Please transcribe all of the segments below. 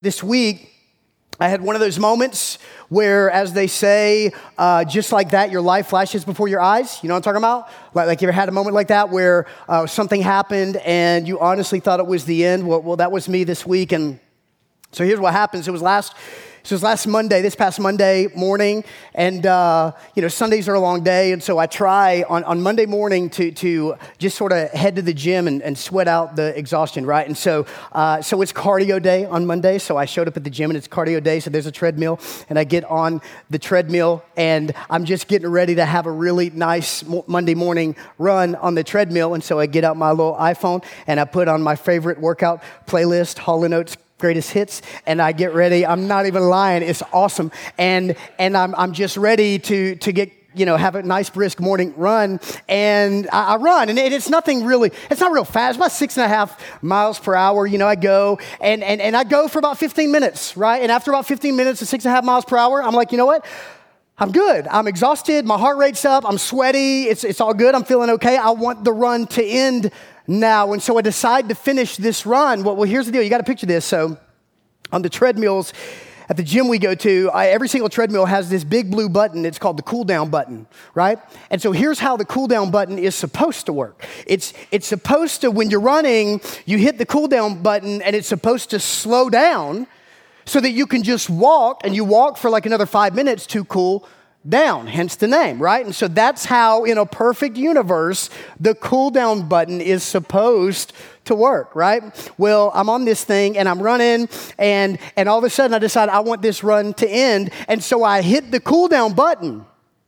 This week, I had one of those moments where, as they say, just like that, your life flashes before your eyes. You know what I'm talking about? Like you ever had a moment like that where something happened and you honestly thought it was the end? Well, that was me this week. And so here's what happens. It was last Monday, this past Monday morning, and Sundays are a long day, and so I try on Monday morning to just sort of head to the gym and sweat out the exhaustion, right? And so it's cardio day on Monday, so I showed up at the gym, and it's cardio day, so there's a treadmill, and I get on the treadmill, and I'm just getting ready to have a really nice Monday morning run on the treadmill, and so I get out my little iPhone, and I put on my favorite workout playlist, Hall & Oates Greatest Hits, and I get ready. I'm not even lying. It's awesome. And I'm just ready to get, have a nice brisk morning run. And I run, and it's not real fast. About 6.5 miles per hour. I go, and I go for about 15 minutes, right? And after about 15 minutes at 6.5 miles per hour, I'm like, you know what? I'm good. I'm exhausted. My heart rate's up. I'm sweaty. It's all good. I'm feeling okay. I want the run to end now. And so I decide to finish this run. Well, here's the deal. You got to picture this. So on the treadmills at the gym we go to, every single treadmill has this big blue button. It's called the cool down button, right? And so here's how the cool down button is supposed to work. It's supposed to, when you're running, you hit the cool down button and it's supposed to slow down so that you can just walk, and you walk for like another 5 minutes to cool down, hence the name, right? And so that's how, in a perfect universe, the cool down button is supposed to work, right? Well, I'm on this thing and I'm running, and all of a sudden I decide I want this run to end, and so I hit the cool down button.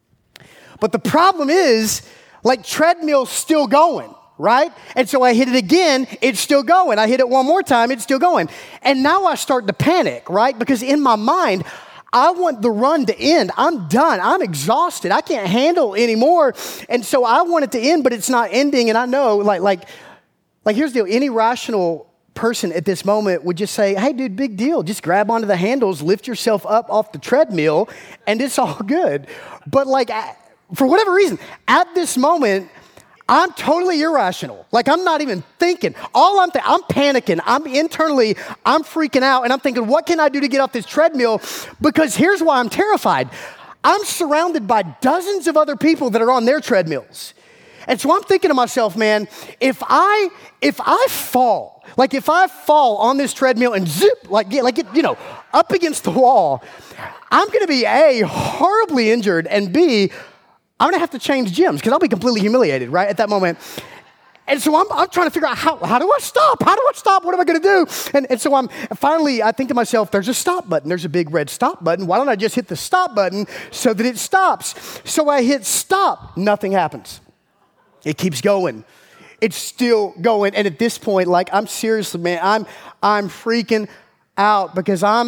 But the problem is, treadmill's still going, right? And so I hit it again, it's still going. I hit it one more time, it's still going. And now I start to panic, right? Because in my mind, I want the run to end. I'm done. I'm exhausted. I can't handle anymore. And so I want it to end, but it's not ending. And I know, here's the deal. Any rational person at this moment would just say, hey, dude, big deal. Just grab onto the handles, lift yourself up off the treadmill, and it's all good. But for whatever reason, at this moment, I'm totally irrational. I'm not even thinking. I'm panicking. I'm freaking out, and I'm thinking, what can I do to get off this treadmill? Because here's why I'm terrified. I'm surrounded by dozens of other people that are on their treadmills. And so I'm thinking to myself, man, if I fall on this treadmill and zip, up against the wall, I'm going to be A, horribly injured, and B, I'm going to have to change gyms because I'll be completely humiliated, right, at that moment. And so I'm trying to figure out how do I stop? How do I stop? What am I going to do? And so I think to myself, there's a stop button. There's a big red stop button. Why don't I just hit the stop button so that it stops? So I hit stop. Nothing happens. It keeps going. It's still going. And at this point, I'm seriously, man, I'm freaking out because I'm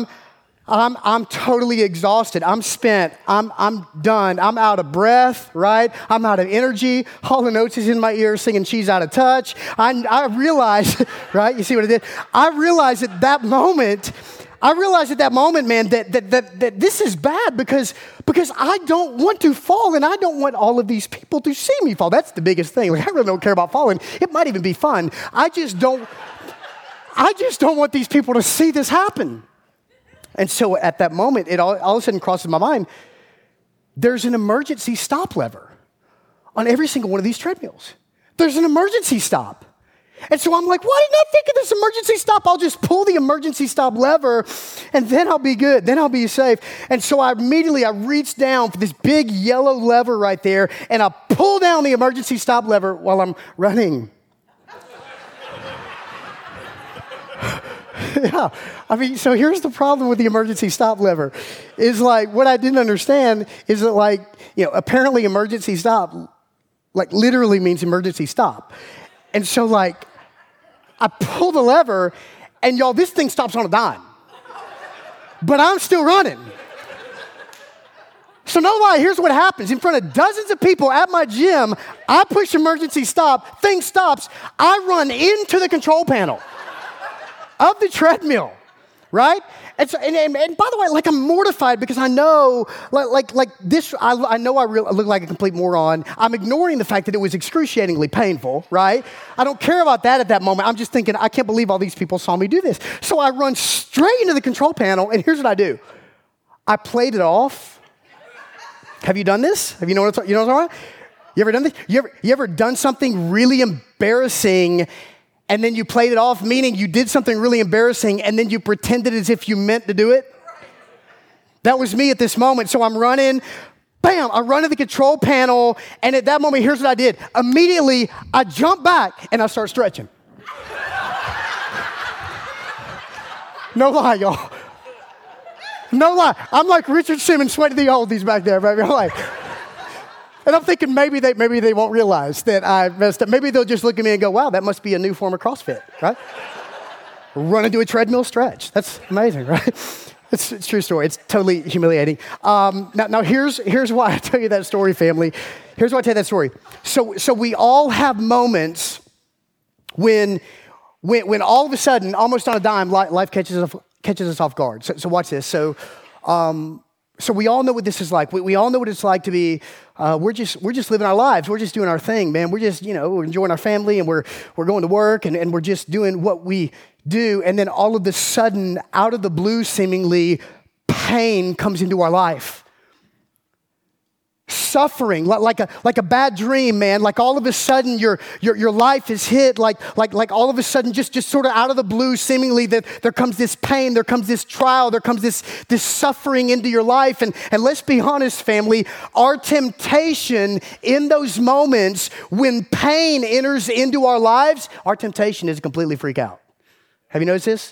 totally exhausted. I'm spent. I'm done. I'm out of breath, right? I'm out of energy. Hall & Oates is in my ear singing She's Out of Touch. I realize, right? You see what I did? I realized at that moment, man, that this is bad because I don't want to fall, and I don't want all of these people to see me fall. That's the biggest thing. I really don't care about falling. It might even be fun. I just don't want these people to see this happen. And so at that moment, it all of a sudden crosses my mind, there's an emergency stop lever on every single one of these treadmills. There's an emergency stop. And so I'm like, why didn't I think of this emergency stop? I'll just pull the emergency stop lever, and then I'll be good. Then I'll be safe. And so I reach down for this big yellow lever right there, and I pull down the emergency stop lever while I'm running. Yeah, so here's the problem with the emergency stop lever. Is what I didn't understand is that apparently emergency stop, literally means emergency stop. And so I pull the lever, and y'all, this thing stops on a dime. But I'm still running. So no lie, here's what happens. In front of dozens of people at my gym, I push emergency stop, thing stops, I run into the control panel of the treadmill. right? And by the way, like I'm mortified because I know, like this, I know I look like a complete moron. I'm ignoring the fact that it was excruciatingly painful, right? I don't care about that at that moment. I'm just thinking, I can't believe all these people saw me do this. So I run straight into the control panel, and here's what I do. I played it off. Have you done this? Have you know what I'm talking about? You ever done this? You ever done something really embarrassing and then you played it off, meaning you did something really embarrassing and then you pretended as if you meant to do it? That was me at this moment. So I'm running, bam, I run to the control panel, and at that moment, here's what I did. Immediately, I jump back and I start stretching. No lie, y'all. No lie. I'm like Richard Simmons sweating the oldies back there, baby. I'm like, and I'm thinking maybe they won't realize that I messed up. Maybe they'll just look at me and go, wow, that must be a new form of CrossFit, right? Run into a treadmill stretch. That's amazing, right? It's a true story. It's totally humiliating. Now here's why I tell you that story, family. Here's why I tell you that story. So we all have moments when all of a sudden, almost on a dime, life catches us off guard. So watch this. So we all know what this is like. We all know what it's like to be, we're just living our lives. We're just doing our thing, man. We're just, we're enjoying our family, and we're going to work, and we're just doing what we do. And then all of a sudden, out of the blue, seemingly, pain comes into our life. Suffering, like a bad dream, man. Like all of a sudden your life is hit, like all of a sudden just sort of out of the blue, seemingly that there comes this pain, there comes this trial, there comes this suffering into your life. And let's be honest, family, our temptation in those moments when pain enters into our lives, our temptation is to completely freak out. Have you noticed this?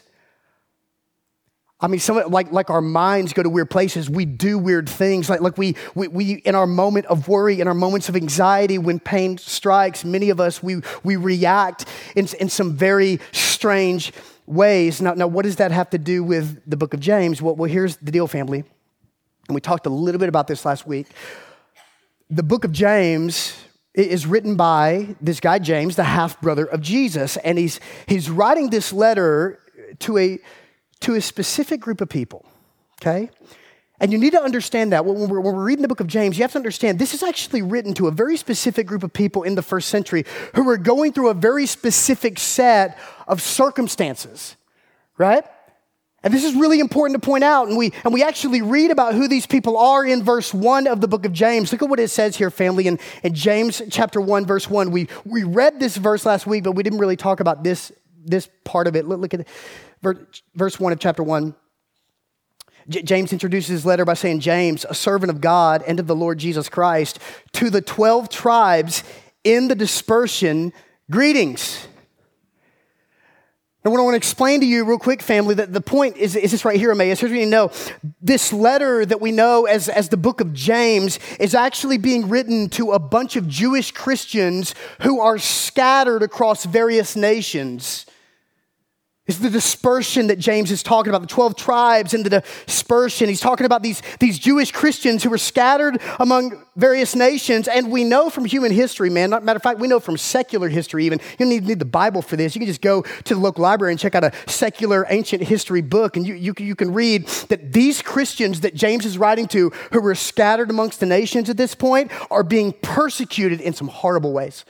I mean, like our minds go to weird places. We do weird things. Like we in our moment of worry, in our moments of anxiety, when pain strikes, many of us, we react in some very strange ways. Now, what does that have to do with the book of James? Well, here's the deal, family. And we talked a little bit about this last week. The book of James is written by this guy, James, the half-brother of Jesus. And he's writing this letter to a specific group of people, okay? And you need to understand that when we're reading the book of James, you have to understand this is actually written to a very specific group of people in the first century who were going through a very specific set of circumstances, right? And this is really important to point out, and we actually read about who these people are in verse 1 of the book of James. Look at what it says here, family, in James chapter 1, verse 1. We read this verse last week, but we didn't really talk about this part of it. Look at it. Verse 1 of chapter 1, James introduces his letter by saying, James, a servant of God and of the Lord Jesus Christ, to the 12 tribes in the dispersion, greetings. Now, what I want to explain to you real quick, family, that the point is this right here, Emmaus. Here's what you know. This letter that we know as the book of James is actually being written to a bunch of Jewish Christians who are scattered across various nations. It's the dispersion that James is talking about, the 12 tribes in the dispersion. He's talking about these Jewish Christians who were scattered among various nations. And we know from human history, man, matter of fact, we know from secular history even, you don't need the Bible for this. You can just go to the local library and check out a secular ancient history book, and you can read that these Christians that James is writing to, who were scattered amongst the nations at this point, are being persecuted in some horrible ways.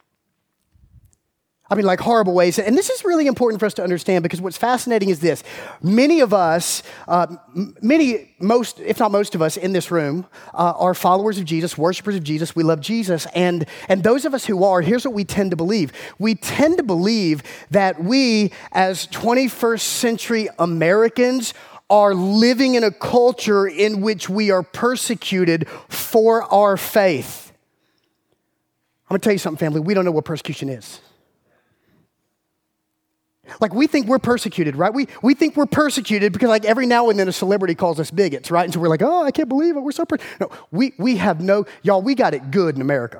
I mean, like horrible ways. And this is really important for us to understand, because what's fascinating is this. Many of us, most, if not most of us in this room, are followers of Jesus, worshipers of Jesus. We love Jesus. And those of us who are, here's what we tend to believe. We tend to believe that we, as 21st century Americans, are living in a culture in which we are persecuted for our faith. I'm going to tell you something, family. We don't know what persecution is. Like, we think we're persecuted, right? We think we're persecuted because, like, every now and then a celebrity calls us bigots, right? And so we're like, oh, I can't believe it. We're so No, we have no, y'all, we got it good in America.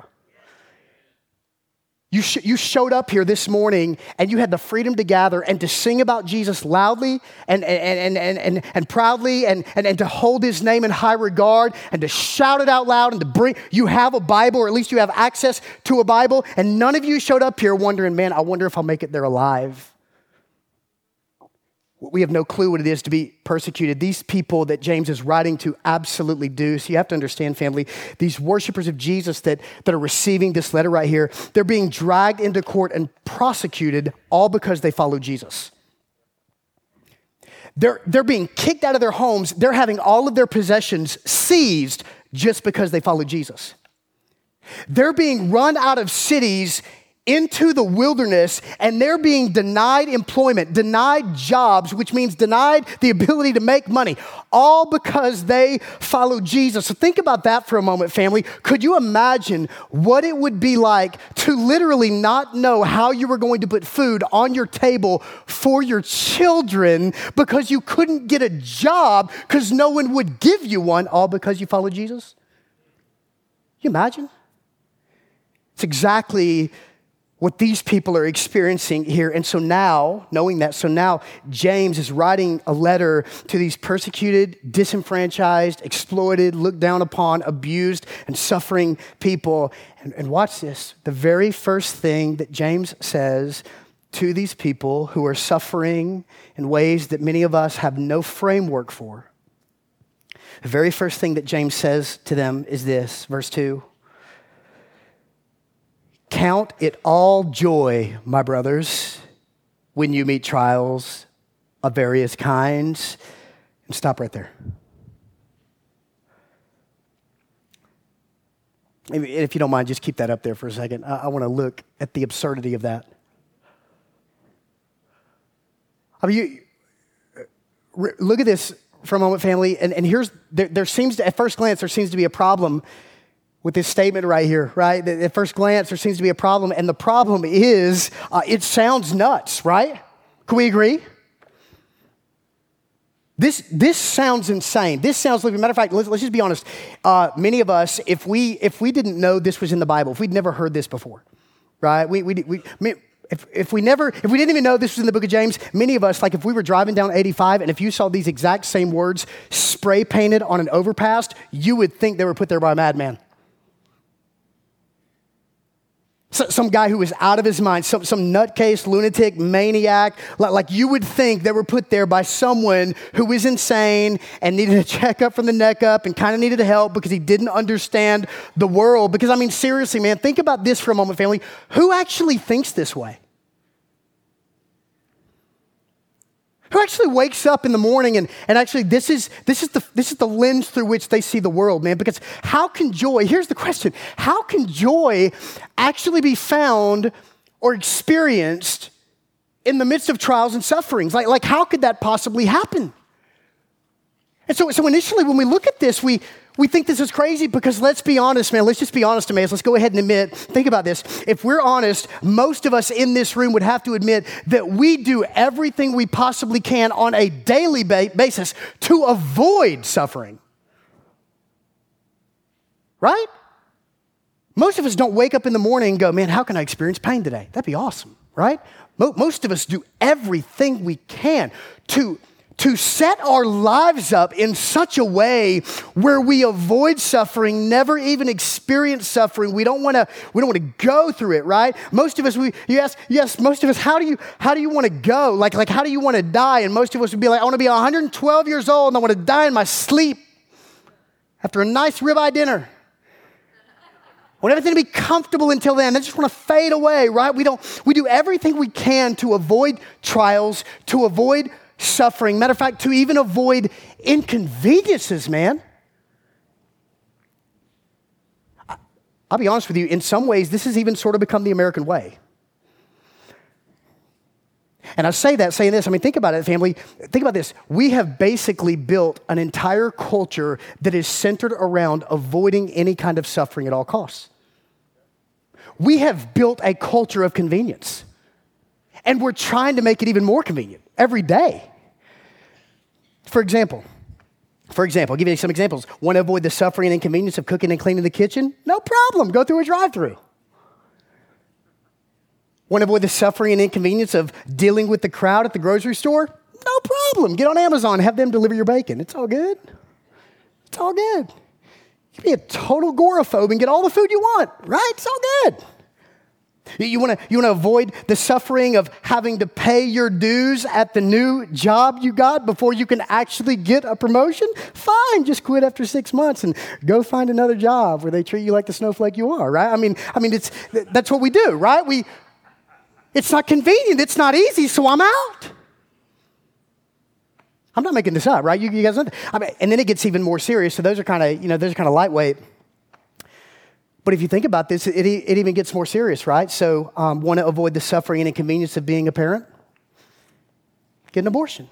You showed up here this morning and you had the freedom to gather and to sing about Jesus loudly and proudly and to hold his name in high regard and to shout it out loud and to bring, you have a Bible, or at least you have access to a Bible, and none of you showed up here wondering, man, I wonder if I'll make it there alive. We have no clue what it is to be persecuted. These people that James is writing to absolutely do. So you have to understand, family, these worshipers of Jesus that are receiving this letter right here, they're being dragged into court and prosecuted all because they follow Jesus. They're being kicked out of their homes. They're having all of their possessions seized just because they follow Jesus. They're being run out of cities into the wilderness, and they're being denied employment, denied jobs, which means denied the ability to make money, all because they follow Jesus. So think about that for a moment, family. Could you imagine what it would be like to literally not know how you were going to put food on your table for your children because you couldn't get a job because no one would give you one, all because you follow Jesus? Can you imagine? It's exactly what these people are experiencing here. And so now, knowing that, James is writing a letter to these persecuted, disenfranchised, exploited, looked down upon, abused, and suffering people. And watch this. The very first thing that James says to these people who are suffering in ways that many of us have no framework for, the very first thing that James says to them is this, verse 2. Count it all joy, my brothers, when you meet trials of various kinds. And stop right there. If you don't mind, just keep that up there for a second. I want to look at the absurdity of that. I mean, look at this for a moment, family. And there seems to, at first glance, there seems to be a problem with this statement right here, right? At first glance, there seems to be a problem. And the problem is, it sounds nuts, right? Can we agree? This sounds insane. This sounds like, matter of fact, let's just be honest. Many of us, if we didn't know this was in the Bible, if we'd never heard this before, right? If we didn't even know this was in the book of James, many of us, like if we were driving down 85 and if you saw these exact same words spray painted on an overpass, you would think they were put there by a madman. Some guy who was out of his mind, some nutcase, lunatic, maniac, like you would think they were put there by someone who was insane and needed a checkup from the neck up and kind of needed help because he didn't understand the world. Because, I mean, seriously, man, think about this for a moment, family. Who actually thinks this way? Who actually wakes up in the morning and actually this is the lens through which they see the world, man? Because how can joy, here's the question, how can joy actually be found or experienced in the midst of trials and sufferings? Like how could that possibly happen? And so initially when we look at this, we think this is crazy because let's be honest, man. Let's just be honest, man. Let's go ahead and admit, think about this. If we're honest, most of us in this room would have to admit that we do everything we possibly can on a daily basis to avoid suffering. Right? Most of us don't wake up in the morning and go, man, how can I experience pain today? That'd be awesome, right? Most of us do everything we can to set our lives up in such a way where we avoid suffering, never even experience suffering. We don't want to go through it, right? Most of us, most of us, how do you want to go? Like how do you want to die? And most of us would be like, I want to be 112 years old and I want to die in my sleep after a nice ribeye dinner. I want everything to be comfortable until then. I just want to fade away, right? We do everything we can to avoid trials, to avoid suffering. Matter of fact, to even avoid inconveniences, man. I'll be honest with you, in some ways, this has even sort of become the American way. And I say that, saying this, I mean, think about it, family. Think about this. We have basically built an entire culture that is centered around avoiding any kind of suffering at all costs. We have built a culture of convenience. And we're trying to make it even more convenient every day. For example, I'll give you some examples. Want to avoid the suffering and inconvenience of cooking and cleaning the kitchen? No problem. Go through a drive-through. Want to avoid the suffering and inconvenience of dealing with the crowd at the grocery store? No problem. Get on Amazon and have them deliver your bacon. It's all good. It's all good. You can be a total agoraphobe and get all the food you want, right? It's all good. You want to avoid the suffering of having to pay your dues at the new job you got before you can actually get a promotion? Fine, just quit after 6 months and go find another job where they treat you like the snowflake you are, right? I mean, that's what we do, right? It's not convenient, it's not easy, so I'm out. I'm not making this up, right? You guys know. And then it gets even more serious. So those are kind of lightweight. But if you think about this, it even gets more serious, right? So want to avoid the suffering and inconvenience of being a parent? Get an abortion.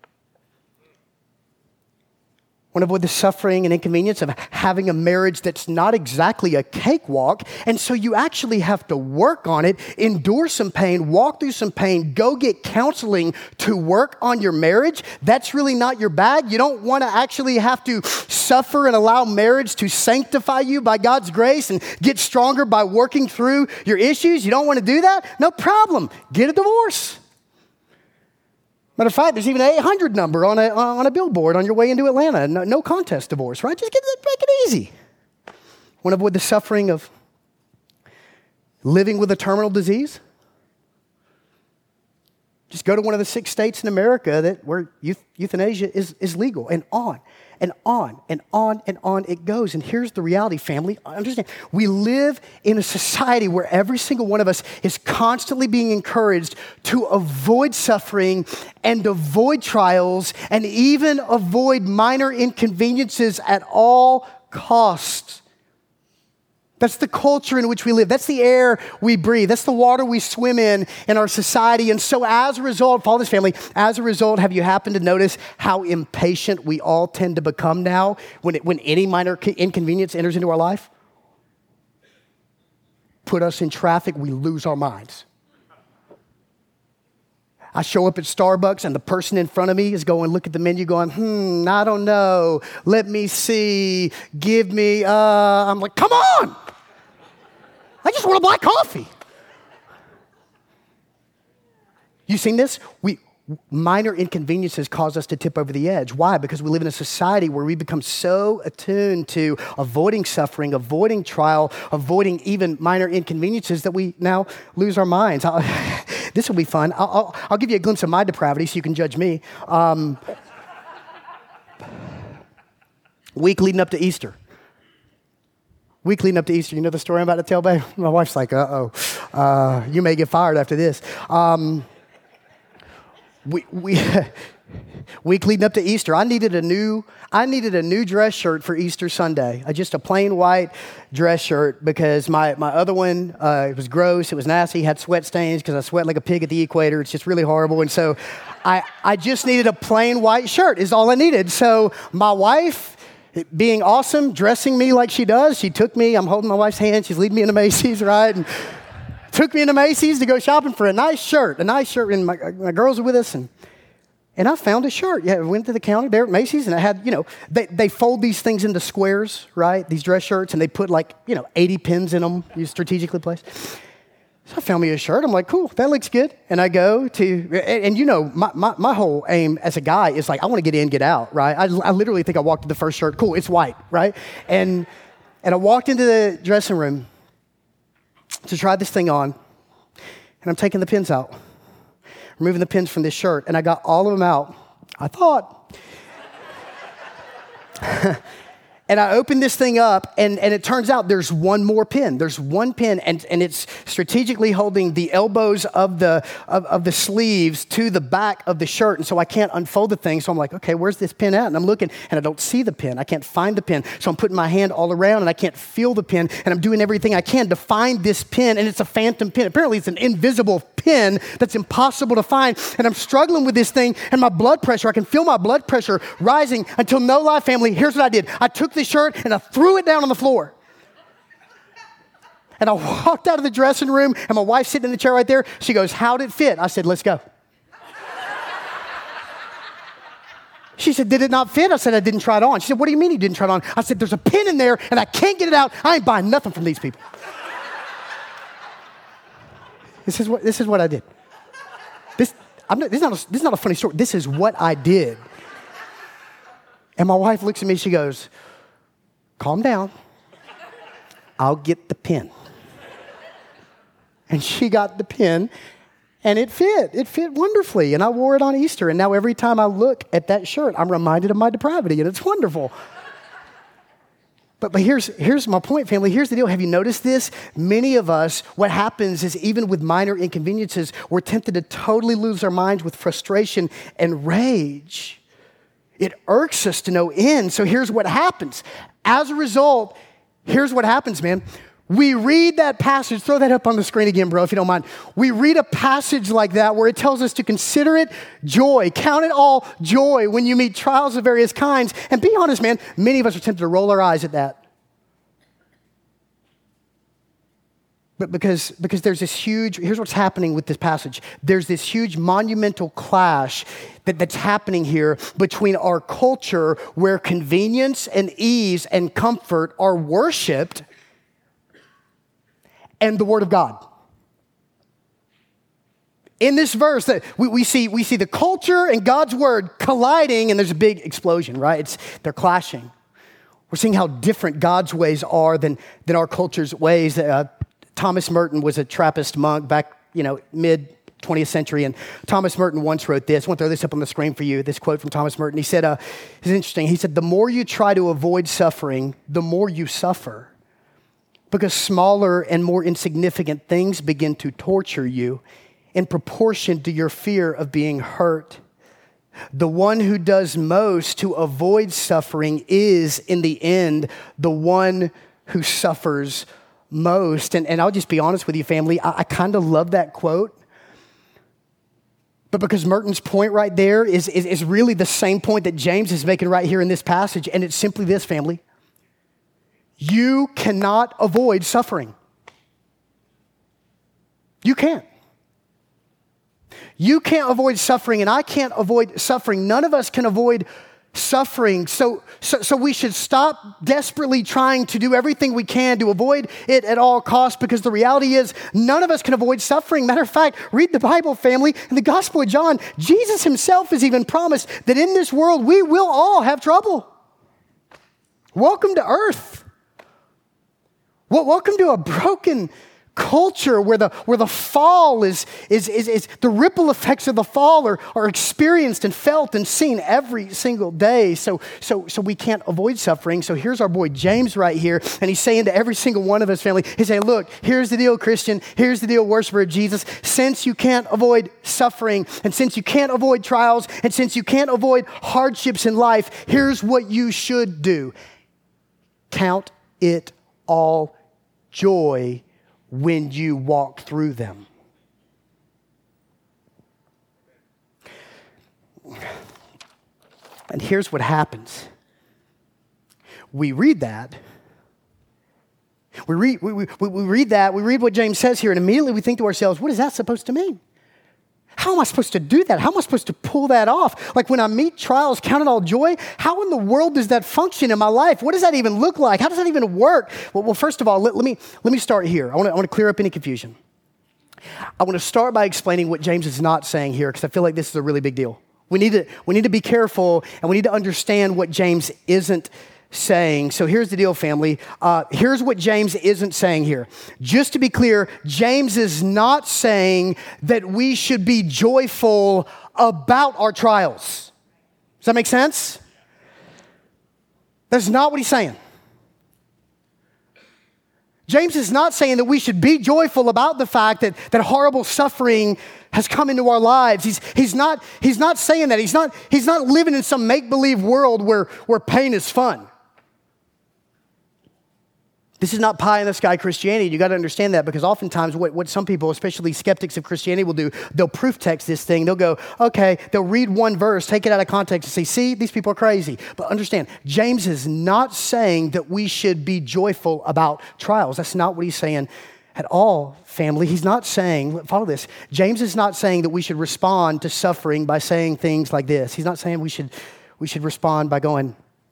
Want to avoid the suffering and inconvenience of having a marriage that's not exactly a cakewalk, and so you actually have to work on it, endure some pain, walk through some pain, go get counseling to work on your marriage. That's really not your bag. You don't want to actually have to suffer and allow marriage to sanctify you by God's grace and get stronger by working through your issues. You don't want to do that? No problem. Get a divorce. Matter of fact, there's even an 800 number on a billboard on your way into Atlanta. No contest divorce, right? Just make it easy. Want to avoid the suffering of living with a terminal disease? Just go to one of the 6 states in America where euthanasia is legal, and on and on and on and on it goes. And here's the reality, family. Understand, we live in a society where every single one of us is constantly being encouraged to avoid suffering and avoid trials and even avoid minor inconveniences at all costs. That's the culture in which we live. That's the air we breathe. That's the water we swim in our society. And so as a result, follow this, family, as a result, have you happened to notice how impatient we all tend to become now when any minor inconvenience enters into our life? Put us in traffic, we lose our minds. I show up at Starbucks and the person in front of me is going, look at the menu going, I don't know. Let me see. Give me, I'm like, come on. I just want a black coffee. You seen this? Minor inconveniences cause us to tip over the edge. Why? Because we live in a society where we become so attuned to avoiding suffering, avoiding trial, avoiding even minor inconveniences that we now lose our minds. This will be fun. I'll give you a glimpse of my depravity so you can judge me. Week leading up to Easter. You know the story I'm about to tell, babe? My wife's like, you may get fired after this. Week leading up to Easter, I needed a new dress shirt for Easter Sunday. Just a plain white dress shirt because my other one, it was gross, it was nasty, had sweat stains because I sweat like a pig at the equator. It's just really horrible. And so I just needed a plain white shirt is all I needed. So my wife, being awesome, dressing me like she does, she took me, I'm holding my wife's hand, she's leading me into Macy's, right? And took me into Macy's to go shopping for a nice shirt, and my girls are with us, and I found a shirt. Yeah, I went to the counter there at Macy's, and I had, they fold these things into squares, right? These dress shirts, and they put 80 pins in them, you strategically placed. So I found me a shirt. I'm like, cool, that looks good. And I go to, and my whole aim as a guy is like, I want to get in, get out, right? I literally think I walked to the first shirt. Cool, it's white, right? And I walked into the dressing room to try this thing on, and I'm taking the pins out, removing the pins from this shirt, and I got all of them out, I thought. And I opened this thing up, and it turns out there's one more pin. There's one pin, and it's strategically holding the elbows of the sleeves to the back of the shirt, and so I can't unfold the thing. So I'm like, okay, where's this pin at? And I'm looking, and I don't see the pin. I can't find the pin. So I'm putting my hand all around, and I can't feel the pin, and I'm doing everything I can to find this pin, and it's a phantom pin. Apparently, it's an invisible pin that's impossible to find, and I'm struggling with this thing, and my blood pressure, I can feel my blood pressure rising until, no lie, family, here's what I did. I took this shirt and I threw it down on the floor. And I walked out of the dressing room, and my wife's sitting in the chair right there. She goes, how'd it fit? I said, let's go. She said, did it not fit? I said, I didn't try it on. She said, what do you mean you didn't try it on? I said, there's a pin in there and I can't get it out. I ain't buying nothing from these people. This is what I did. This is not a funny story. This is what I did. And my wife looks at me, she goes, calm down. I'll get the pin. And she got the pin, and it fit. It fit wonderfully, and I wore it on Easter. And now every time I look at that shirt, I'm reminded of my depravity, and it's wonderful. But here's my point, family. Here's the deal. Have you noticed this? Many of us, what happens is even with minor inconveniences, we're tempted to totally lose our minds with frustration and rage. It irks us to no end. So here's what happens. As a result, here's what happens, man. We read that passage. Throw that up on the screen again, bro, if you don't mind. We read a passage like that where it tells us to consider it joy. Count it all joy when you meet trials of various kinds. And be honest, man, many of us are tempted to roll our eyes at that. But because there's this huge, here's what's happening with this passage. There's this huge monumental clash that's happening here between our culture where convenience and ease and comfort are worshiped and the Word of God. In this verse, that we see the culture and God's Word colliding, and there's a big explosion, right? They're clashing. We're seeing how different God's ways are than our culture's ways. Thomas Merton was a Trappist monk back, mid 20th century, and Thomas Merton once wrote this. I want to throw this up on the screen for you, this quote from Thomas Merton. He said, it's interesting. He said, the more you try to avoid suffering, the more you suffer. Because smaller and more insignificant things begin to torture you in proportion to your fear of being hurt. The one who does most to avoid suffering is, in the end, the one who suffers most. And I'll just be honest with you, family, I kind of love that quote. But because Merton's point right there is really the same point that James is making right here in this passage, and it's simply this, family. You cannot avoid suffering. You can't. You can't avoid suffering, and I can't avoid suffering. None of us can avoid suffering. So we should stop desperately trying to do everything we can to avoid it at all costs, because the reality is none of us can avoid suffering. Matter of fact, read the Bible, family. In the Gospel of John, Jesus himself has even promised that in this world we will all have trouble. Welcome to earth. Well, welcome to a broken culture where the fall is the ripple effects of the fall are experienced and felt and seen every single day. So we can't avoid suffering. So here's our boy James right here, and he's saying to every single one of us, family, he's saying, look, here's the deal, Christian. Here's the deal, worshiper of Jesus. Since you can't avoid suffering, and since you can't avoid trials, and since you can't avoid hardships in life, here's what you should do. Count it all joy when you walk through them. And here's what happens. We read that. We read that. We read what James says here, and immediately we think to ourselves, what is that supposed to mean? How am I supposed to do that? How am I supposed to pull that off? Like when I meet trials, count it all joy, how in the world does that function in my life? What does that even look like? How does that even work? Well, first of all, let me start here. I want to clear up any confusion. I want to start by explaining what James is not saying here, because I feel like this is a really big deal. We need to be careful, and we need to understand what James isn't saying. So here's the deal, family. Here's what James isn't saying here. Just to be clear, James is not saying that we should be joyful about our trials. Does that make sense? That's not what he's saying. James is not saying that we should be joyful about the fact that horrible suffering has come into our lives. He's not saying that. He's not living in some make-believe world where pain is fun. This is not pie-in-the-sky Christianity. You got to understand that, because oftentimes what some people, especially skeptics of Christianity, will do, they'll proof text this thing. They'll go, okay, they'll read one verse, take it out of context, and say, see, these people are crazy. But understand, James is not saying that we should be joyful about trials. That's not what he's saying at all, family. He's not saying, follow this, James is not saying that we should respond to suffering by saying things like this. He's not saying we should respond by going,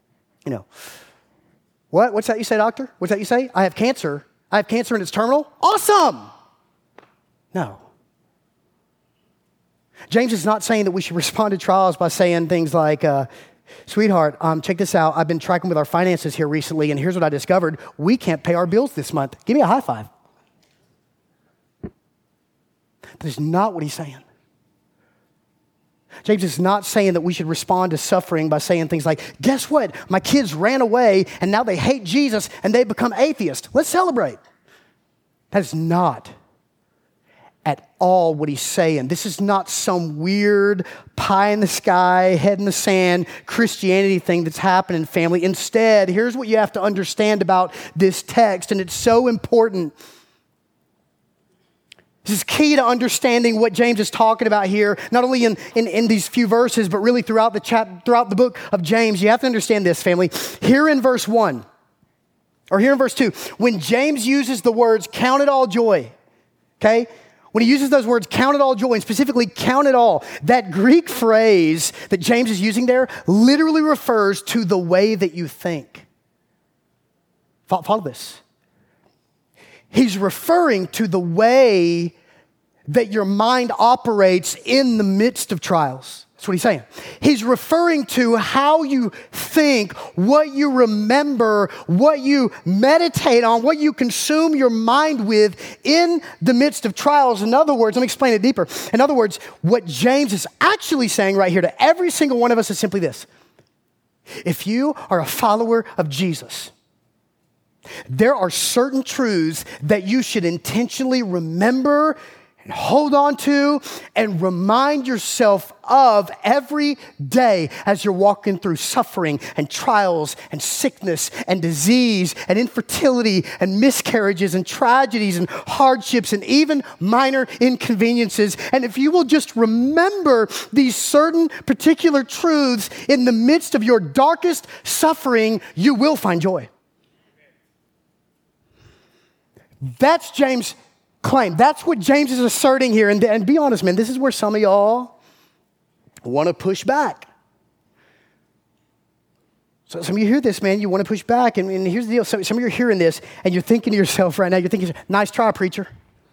what? What's that you say, doctor? What's that you say? I have cancer. I have cancer and it's terminal? Awesome! No. James is not saying that we should respond to trials by saying things like, sweetheart, check this out. I've been tracking with our finances here recently, and here's what I discovered. We can't pay our bills this month. Give me a high five. That is not what he's saying. James is not saying that we should respond to suffering by saying things like, guess what? My kids ran away and now they hate Jesus and they become atheists. Let's celebrate. That is not at all what he's saying. This is not some weird pie in the sky, head in the sand Christianity thing that's happening, family. Instead, here's what you have to understand about this text, and it's so important. This is key to understanding what James is talking about here, not only in these few verses, but really throughout the book of James. You have to understand this, family. Here in verse 1, or here in verse 2, when James uses the words, count it all joy, okay? When he uses those words, count it all joy, and specifically count it all, that Greek phrase that James is using there literally refers to the way that you think. Follow this. He's referring to the way that your mind operates in the midst of trials. That's what he's saying. He's referring to how you think, what you remember, what you meditate on, what you consume your mind with in the midst of trials. In other words, let me explain it deeper. In other words, what James is actually saying right here to every single one of us is simply this. If you are a follower of Jesus, there are certain truths that you should intentionally remember and hold on to and remind yourself of every day as you're walking through suffering and trials and sickness and disease and infertility and miscarriages and tragedies and hardships and even minor inconveniences. And if you will just remember these certain particular truths in the midst of your darkest suffering, you will find joy. That's James' claim. That's what James is asserting here. And be honest, man, this is where some of y'all want to push back. So some of you hear this, man, you want to push back. And here's the deal. Some of you are hearing this, and you're thinking to yourself right now, you're thinking, nice try, preacher.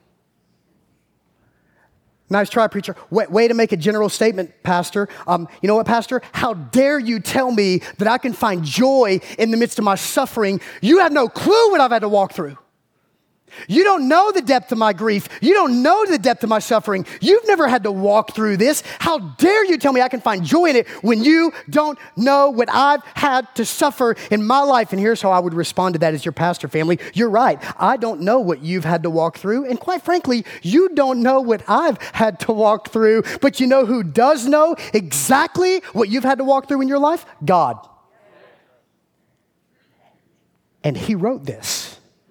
Nice try, preacher. Way to make a general statement, pastor. You know what, pastor? How dare you tell me that I can find joy in the midst of my suffering? You have no clue what I've had to walk through. You don't know the depth of my grief. You don't know the depth of my suffering. You've never had to walk through this. How dare you tell me I can find joy in it when you don't know what I've had to suffer in my life? And here's how I would respond to that as your pastor, family. You're right. I don't know what you've had to walk through. And quite frankly, you don't know what I've had to walk through. But you know who does know exactly what you've had to walk through in your life? God. And he wrote this.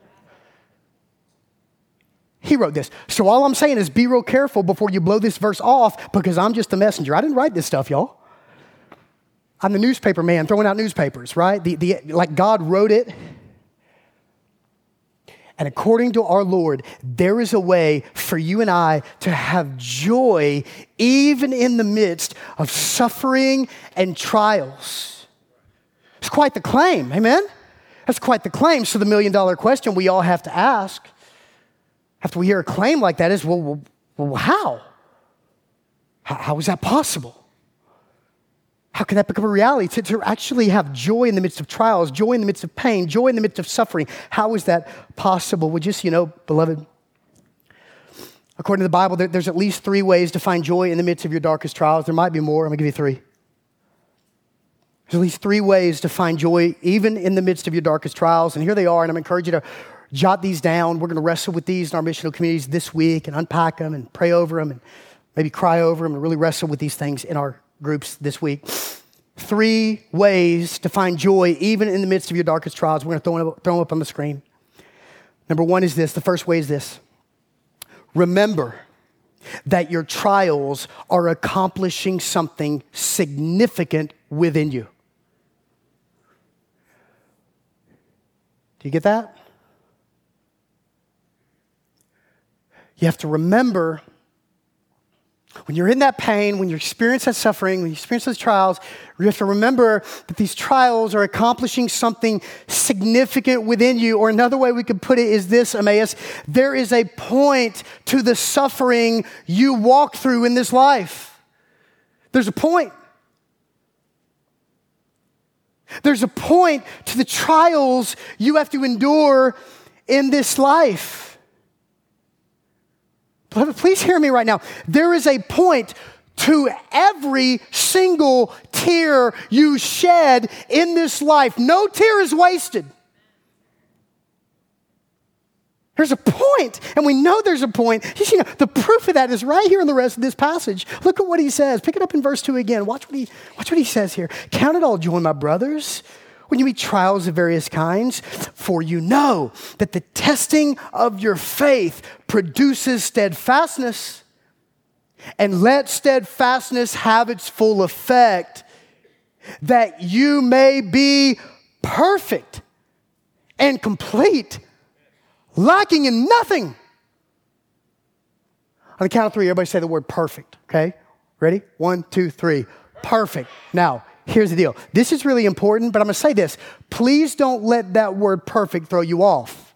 He wrote this. So all I'm saying is be real careful before you blow this verse off, because I'm just the messenger. I didn't write this stuff, y'all. I'm the newspaper man throwing out newspapers, right? Like God wrote it. And according to our Lord, there is a way for you and I to have joy even in the midst of suffering and trials. It's quite the claim, amen? That's quite the claim. So the $1 million question we all have to ask after we hear a claim like that is, well, how? How is that possible? How can that become a reality? To actually have joy in the midst of trials, joy in the midst of pain, joy in the midst of suffering. How is that possible? Well, just, beloved, according to the Bible, there's at least 3 ways to find joy in the midst of your darkest trials. There might be more. I'm going to give you 3. There's at least 3 ways to find joy even in the midst of your darkest trials. And here they are, and I'm encouraging you to jot these down. We're going to wrestle with these in our missional communities this week and unpack them and pray over them and maybe cry over them and really wrestle with these things in our groups this week. 3 ways to find joy even in the midst of your darkest trials. We're going to throw them up on the screen. Number 1 is this. The first way is this. Remember that your trials are accomplishing something significant within you. Do you get that? You have to remember when you're in that pain, when you experience that suffering, when you experience those trials, you have to remember that these trials are accomplishing something significant within you. Or another way we could put it is this, Emmaus, there is a point to the suffering you walk through in this life. There's a point. There's a point to the trials you have to endure in this life. Please hear me right now. There is a point to every single tear you shed in this life. No tear is wasted. There's a point, and we know there's a point. You know, the proof of that is right here in the rest of this passage. Look at what he says. Pick it up in verse 2 again. Watch what he says here. Count it all joy, my brothers, when you meet trials of various kinds, for you know that the testing of your faith produces steadfastness. And let steadfastness have its full effect, that you may be perfect and complete, lacking in nothing. On the count of 3, everybody say the word perfect, okay? Ready? 1, 2, 3. Perfect. Now, here's the deal. This is really important, but I'm going to say this. Please don't let that word perfect throw you off.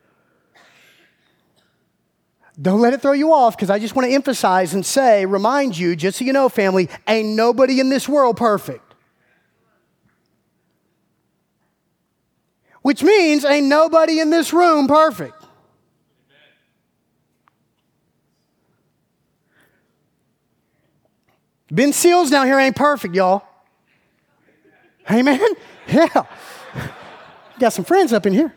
Don't let it throw you off, because I just want to emphasize and say, remind you, just so you know, family, ain't nobody in this world perfect. Which means ain't nobody in this room perfect. Ben Seals down here ain't perfect, y'all. Amen? Yeah. Got some friends up in here.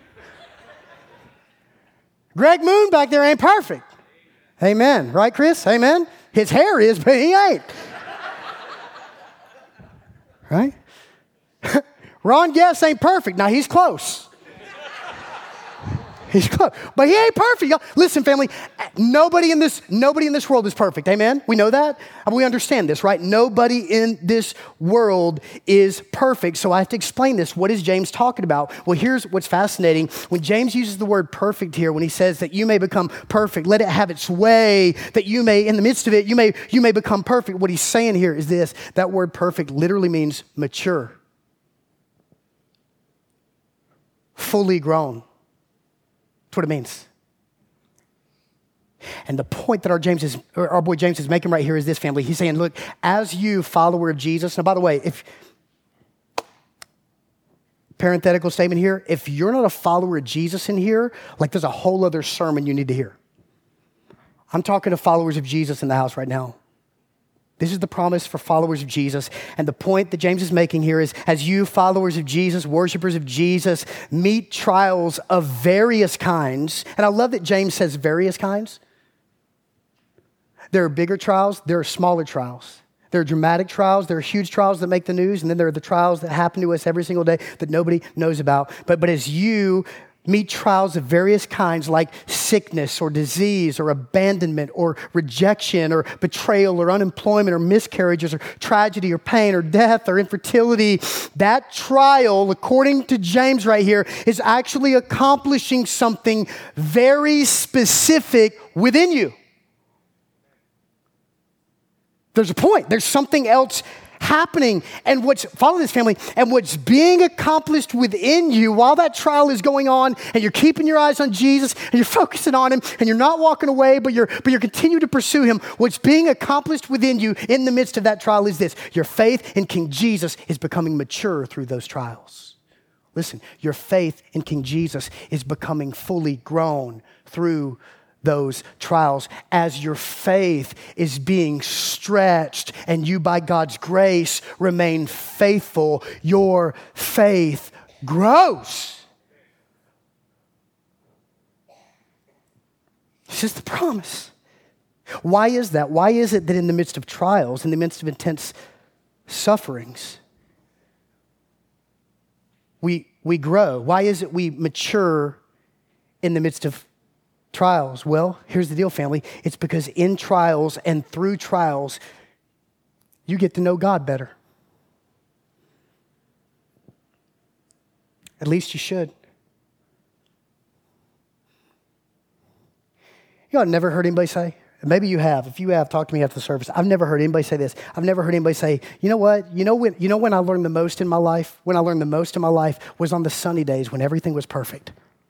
Greg Moon back there ain't perfect. Amen. Right, Chris? Amen? His hair is, but he ain't. Right? Ron Guess ain't perfect. Now, he's close. He's close. But he ain't perfect, y'all. Listen, family, nobody in this world is perfect. Amen? We know that. We understand this, right? Nobody in this world is perfect. So I have to explain this. What is James talking about? Well, here's what's fascinating. When James uses the word perfect here, when he says that you may become perfect, let it have its way, that you may, in the midst of it, you may become perfect. What he's saying here is this. That word perfect literally means mature. Fully grown. That's what it means. And the point that our boy James is making right here is this, family. He's saying, look, as you follower of Jesus, now by the way, if parenthetical statement here, if you're not a follower of Jesus in here, like there's a whole other sermon you need to hear. I'm talking to followers of Jesus in the house right now. This is the promise for followers of Jesus. And the point that James is making here is, as you followers of Jesus, worshipers of Jesus, meet trials of various kinds, and I love that James says various kinds. There are bigger trials, there are smaller trials. There are dramatic trials, there are huge trials that make the news, and then there are the trials that happen to us every single day that nobody knows about. But as you meet trials of various kinds like sickness or disease or abandonment or rejection or betrayal or unemployment or miscarriages or tragedy or pain or death or infertility, that trial, according to James right here, is actually accomplishing something very specific within you. There's a point. There's something else happening, and follow this, family, and what's being accomplished within you while that trial is going on, and you're keeping your eyes on Jesus, and you're focusing on him, and you're not walking away, but you're continuing to pursue him. What's being accomplished within you in the midst of that trial is this: your faith in King Jesus is becoming mature through those trials. Listen, your faith in King Jesus is becoming fully grown through those trials. As your faith is being stretched and you, by God's grace, remain faithful, your faith grows. This is the promise. Why is that? Why is it that in the midst of trials, in the midst of intense sufferings, we grow? Why is it we mature in the midst of trials? Well, here's the deal, family. It's because in trials and through trials, you get to know God better. At least you should. You know, I've never heard anybody say, maybe you have. If you have, talk to me after the service. I've never heard anybody say this. I've never heard anybody say, you know what? You know when I learned the most in my life? When I learned the most in my life was on the sunny days when everything was perfect.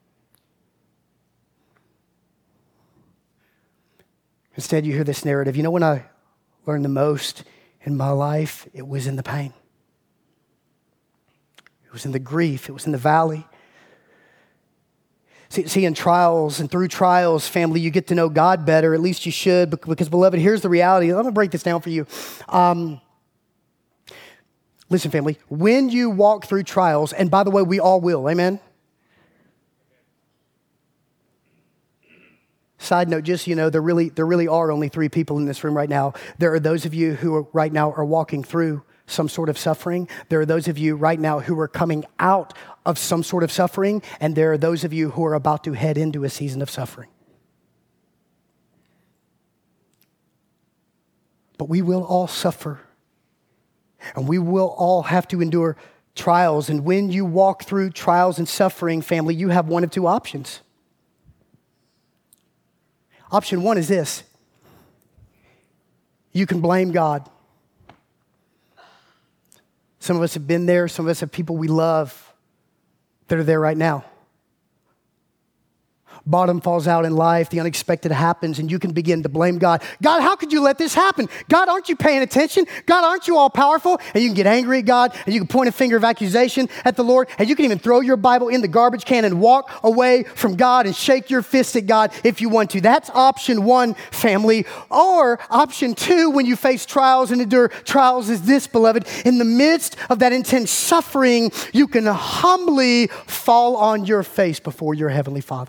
Instead, you hear this narrative. You know when I learned the most in my life? It was in the pain. It was in the grief. It was in the valley. See, in trials and through trials, family, you get to know God better. At least you should, because, beloved, here's the reality. I'm going to break this down for you. Listen, family, when you walk through trials, and by the way, we all will, amen? Side note, just so you know, there really are only 3 people in this room right now. There are those of you who right now are walking through some sort of suffering. There are those of you right now who are coming out of some sort of suffering, and there are those of you who are about to head into a season of suffering. But we will all suffer, and we will all have to endure trials. And when you walk through trials and suffering, family, you have one of 2 options. Option 1 is this: you can blame God. Some of us have been there. Some of us have people we love that are there right now. Bottom falls out in life, the unexpected happens, and you can begin to blame God. God, how could you let this happen? God, aren't you paying attention? God, aren't you all powerful? And you can get angry at God, and you can point a finger of accusation at the Lord, and you can even throw your Bible in the garbage can and walk away from God and shake your fist at God if you want to. That's option 1, family. Or option 2, when you face trials and endure trials, is this, beloved. In the midst of that intense suffering, you can humbly fall on your face before your Heavenly Father.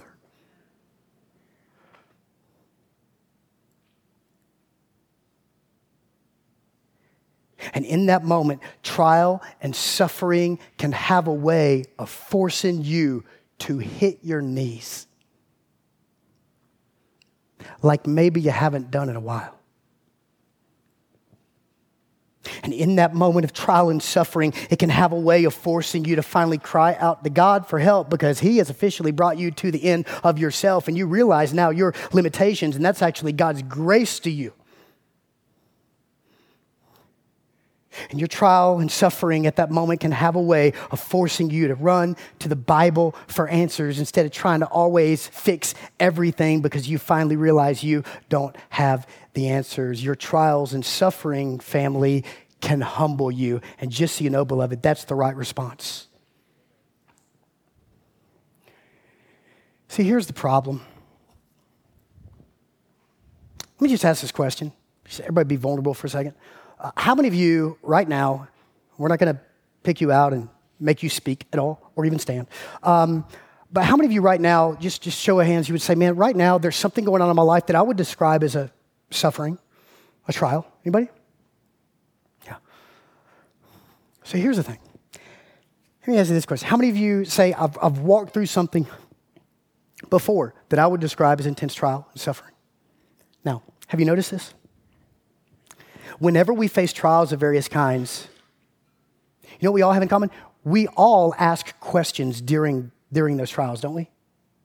And in that moment, trial and suffering can have a way of forcing you to hit your knees like maybe you haven't done in a while. And in that moment of trial and suffering, it can have a way of forcing you to finally cry out to God for help, because He has officially brought you to the end of yourself, and you realize now your limitations, and that's actually God's grace to you. And your trial and suffering at that moment can have a way of forcing you to run to the Bible for answers instead of trying to always fix everything, because you finally realize you don't have the answers. Your trials and suffering, family, can humble you. And just so you know, beloved, that's the right response. See, here's the problem. Let me just ask this question. Everybody be vulnerable for a second. How many of you right now, we're not going to pick you out and make you speak at all or even stand, but how many of you right now, just show of hands, you would say, man, right now there's something going on in my life that I would describe as a suffering, a trial? Anybody? Yeah. So here's the thing. Let me ask you this question. How many of you say, I've walked through something before that I would describe as intense trial and suffering? Now, have you noticed this? Whenever we face trials of various kinds, you know what we all have in common? We all ask questions during those trials, don't we?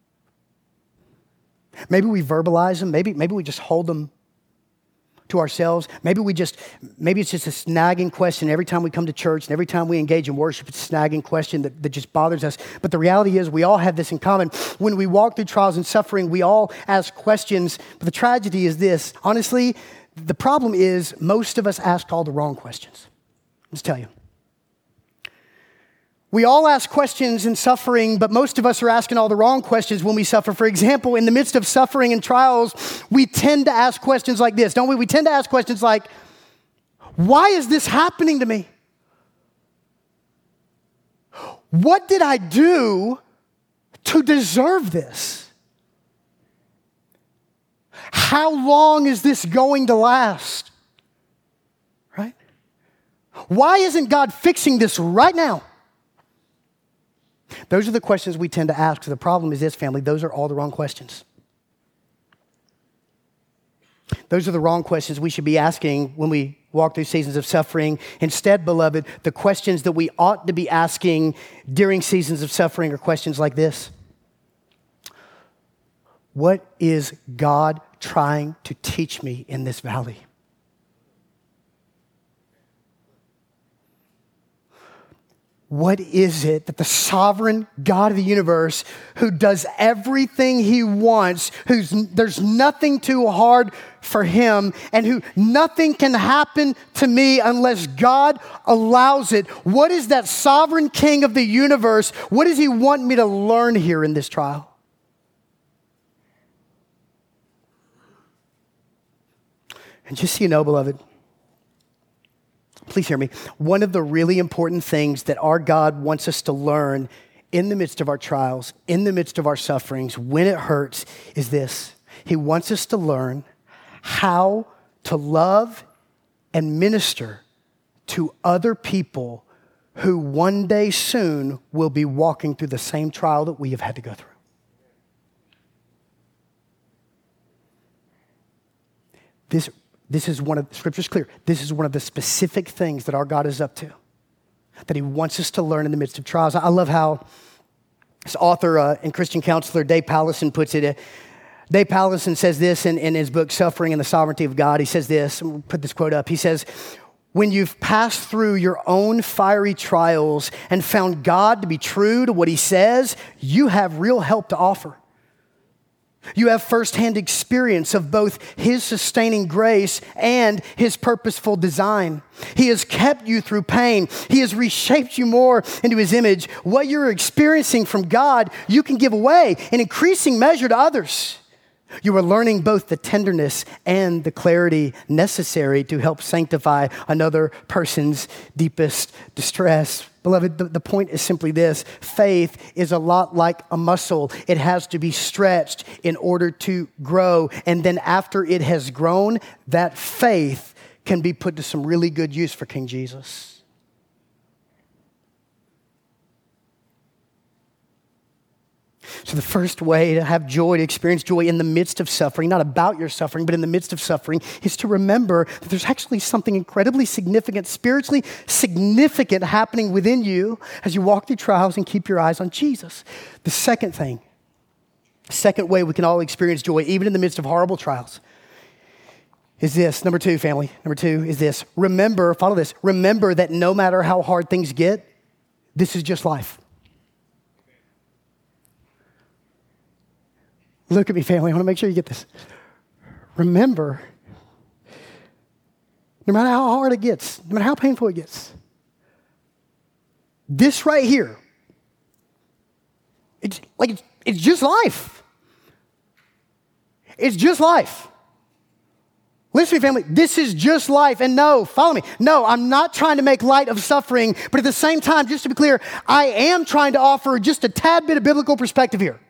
Maybe we verbalize them. Maybe we just hold them to ourselves. Maybe it's just a snagging question every time we come to church and every time we engage in worship. It's a snagging question that just bothers us. But the reality is we all have this in common. When we walk through trials and suffering, we all ask questions. But the tragedy is this. Honestly, the problem is most of us ask all the wrong questions. Let's tell you. We all ask questions in suffering, but most of us are asking all the wrong questions when we suffer. For example, in the midst of suffering and trials, we tend to ask questions like this, don't we? We tend to ask questions like, why is this happening to me? What did I do to deserve this? How long is this going to last? Right? Why isn't God fixing this right now? Those are the questions we tend to ask. So the problem is this, family, those are all the wrong questions. Those are the wrong questions we should be asking when we walk through seasons of suffering. Instead, beloved, the questions that we ought to be asking during seasons of suffering are questions like this. What is God trying to teach me in this valley? What is it that the sovereign God of the universe, who does everything He wants, there's nothing too hard for Him, and who nothing can happen to me unless God allows it? What is that sovereign King of the universe? What does He want me to learn here in this trial? And just so you know, beloved, please hear me. One of the really important things that our God wants us to learn in the midst of our trials, in the midst of our sufferings, when it hurts, is this. He wants us to learn how to love and minister to other people who one day soon will be walking through the same trial that we have had to go through. This is one of, Scripture's clear, this is one of the specific things that our God is up to, that he wants us to learn in the midst of trials. I love how this author and Christian counselor Dave Pallison puts it. Dave Pallison says this in his book, Suffering and the Sovereignty of God. He says this, and we'll put this quote up. He says, when you've passed through your own fiery trials and found God to be true to what he says, you have real help to offer. You have firsthand experience of both his sustaining grace and his purposeful design. He has kept you through pain. He has reshaped you more into his image. What you're experiencing from God, you can give away in increasing measure to others. You are learning both the tenderness and the clarity necessary to help sanctify another person's deepest distress. Beloved, the point is simply this. Faith is a lot like a muscle. It has to be stretched in order to grow. And then after it has grown, that faith can be put to some really good use for King Jesus. So the first way to have joy, to experience joy in the midst of suffering, not about your suffering, but in the midst of suffering, is to remember that there's actually something incredibly significant, spiritually significant happening within you as you walk through trials and keep your eyes on Jesus. The second thing, second way we can all experience joy, even in the midst of horrible trials, is this. Number two, family. Number two is this. Remember, follow this. Remember that no matter how hard things get, this is just life. Look at me, family. I want to make sure you get this. Remember, no matter how hard it gets, no matter how painful it gets, this right here, it's just life. It's just life. Listen to me, family. This is just life. And no, follow me. No, I'm not trying to make light of suffering, but at the same time, just to be clear, I am trying to offer just a tad bit of biblical perspective here.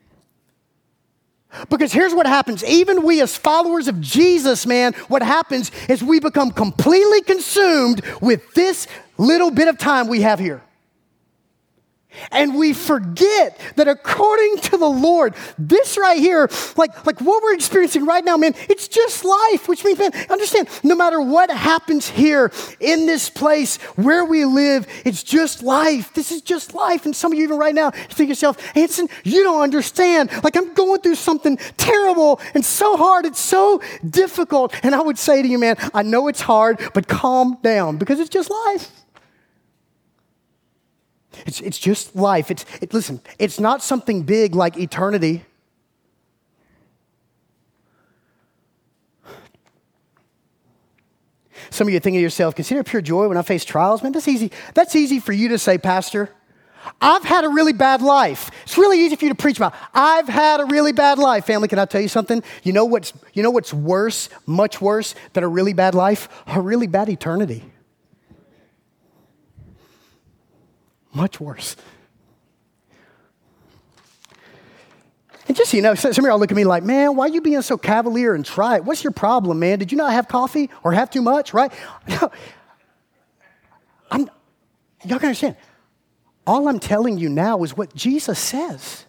Because here's what happens. Even we as followers of Jesus, man, what happens is we become completely consumed with this little bit of time we have here. And we forget that according to the Lord, this right here, like what we're experiencing right now, man, it's just life, which means, man, understand, no matter what happens here in this place where we live, it's just life. This is just life. And some of you even right now, you think to yourself, Anson, you don't understand. Like I'm going through something terrible and so hard. It's so difficult. And I would say to you, man, I know it's hard, but calm down because it's just life. It's just life. Listen, it's not something big like eternity. Some of you are thinking to yourself, consider pure joy when I face trials. Man, that's easy. That's easy for you to say, Pastor. I've had a really bad life. It's really easy for you to preach about. I've had a really bad life. Family, can I tell you something? You know what's worse, much worse than a really bad life? A really bad eternity. Much worse. And just so you know, some of y'all look at me like, man, why are you being so cavalier and trite? What's your problem, man? Did you not have coffee or have too much, right? Y'all can understand. All I'm telling you now is what Jesus says.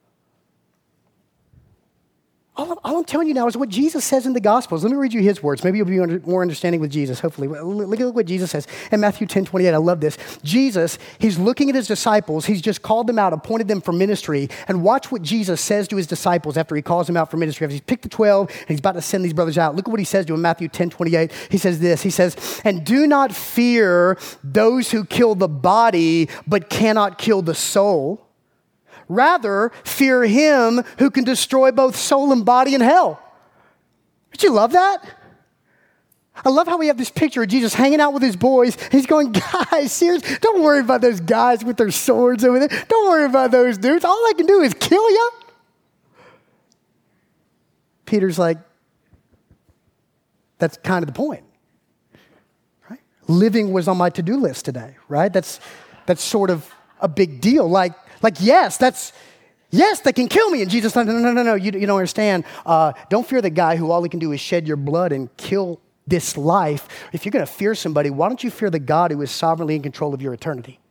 All I'm telling you now is what Jesus says in the Gospels. Let me read you his words. Maybe you'll be more understanding with Jesus, hopefully. Look at what Jesus says in Matthew 10:28. I love this. Jesus, he's looking at his disciples. He's just called them out, appointed them for ministry. And watch what Jesus says to his disciples after he calls them out for ministry. He's picked the 12, and he's about to send these brothers out. Look at what he says to them in Matthew 10:28. He says this. He says, and do not fear those who kill the body, but cannot kill the soul. Rather, fear him who can destroy both soul and body in hell. Don't you love that? I love how we have this picture of Jesus hanging out with his boys. And he's going, guys, seriously, don't worry about those guys with their swords over there. Don't worry about those dudes. All I can do is kill you. Peter's like, That's kind of the point, right? Living was on my to-do list today, right? That's sort of a big deal. Like yes, they can kill me. And Jesus said, no, you don't understand. Don't fear the guy who all he can do is shed your blood and kill this life. If you're going to fear somebody, why don't you fear the God who is sovereignly in control of your eternity?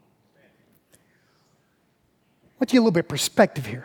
Let's get a little bit of perspective here.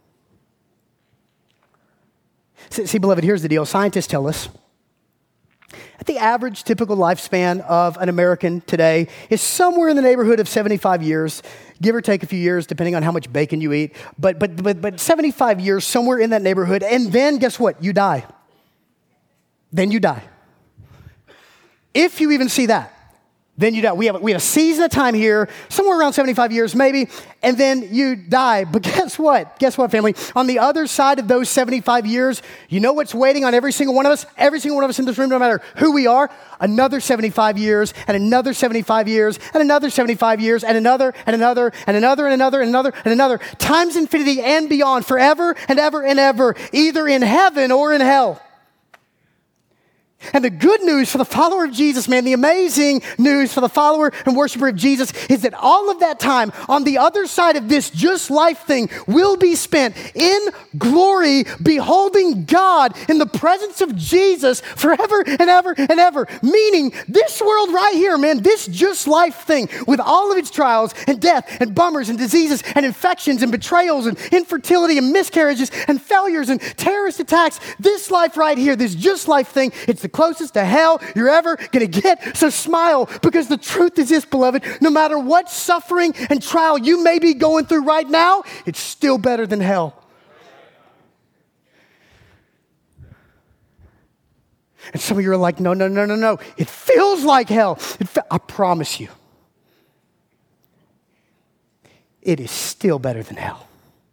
See, beloved, here's the deal. Scientists tell us that the average typical lifespan of an American today is somewhere in the neighborhood of 75 years, give or take a few years, depending on how much bacon you eat. But 75 years, somewhere in that neighborhood. And then guess what? You die. Then you die. If you even see that, then you die. We have a season of time here, somewhere around 75 years maybe, and then you die. But guess what? Guess what, family? On the other side of those 75 years, you know what's waiting on every single one of us? Every single one of us in this room, no matter who we are, another 75 years, and another 75 years, and another 75 years, and another, and another, and another, and another, and another, and another, times infinity and beyond, forever and ever and ever, either in heaven or in hell. And the good news for the follower of Jesus, man, the amazing news for the follower and worshiper of Jesus is that all of that time on the other side of this just life thing will be spent in glory, beholding God in the presence of Jesus forever and ever and ever. Meaning this world right here, man, this just life thing with all of its trials and death and bummers and diseases and infections and betrayals and infertility and miscarriages and failures and terrorist attacks, this life right here, this just life thing, it's the closest to hell you're ever going to get. So smile, because the truth is this, beloved, no matter what suffering and trial you may be going through right now, it's still better than hell. And some of you are like, no. It feels like hell. I promise you, it is still better than hell.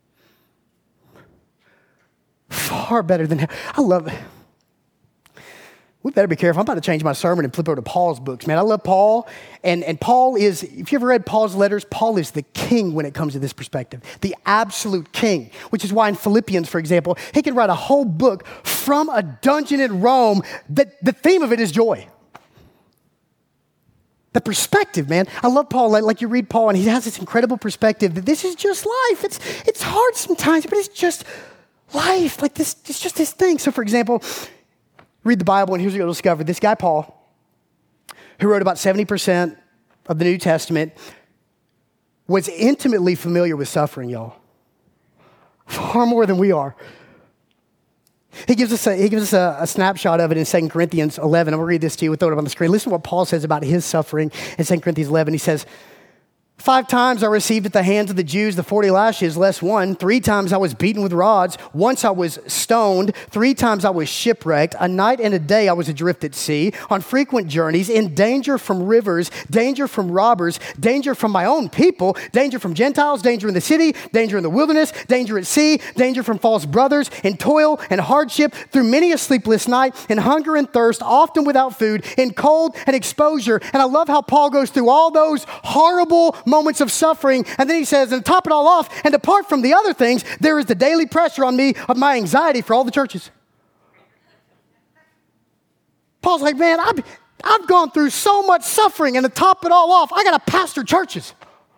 Far better than hell. I love it. We better be careful. I'm about to change my sermon and flip over to Paul's books, man. I love Paul. And Paul is, if you ever read Paul's letters, Paul is the king when it comes to this perspective. The absolute king. Which is why in Philippians, for example, he can write a whole book from a dungeon in Rome that the theme of it is joy. The perspective, man. I love Paul. Like you read Paul and he has this incredible perspective that this is just life. It's hard sometimes, but it's just life. Like this, it's just this thing. So for example, read the Bible, and here's what you'll discover. This guy, Paul, who wrote about 70% of the New Testament, was intimately familiar with suffering, y'all. Far more than we are. He gives us a snapshot of it in 2 Corinthians 11. I'm going to read this to you. We'll throw it up on the screen. Listen to what Paul says about his suffering in 2 Corinthians 11. He says, 5 times I received at the hands of the Jews the 40 lashes, less one. 3 times I was beaten with rods. Once I was stoned. 3 times I was shipwrecked. A night and a day I was adrift at sea, on frequent journeys, in danger from rivers, danger from robbers, danger from my own people, danger from Gentiles, danger in the city, danger in the wilderness, danger at sea, danger from false brothers, in toil and hardship, through many a sleepless night, in hunger and thirst, often without food, in cold and exposure. And I love how Paul goes through all those horrible moments of suffering, and then he says, and to top it all off, and apart from the other things, there is the daily pressure on me of my anxiety for all the churches. Paul's like, man, I've gone through so much suffering, and to top it all off, I got to pastor churches.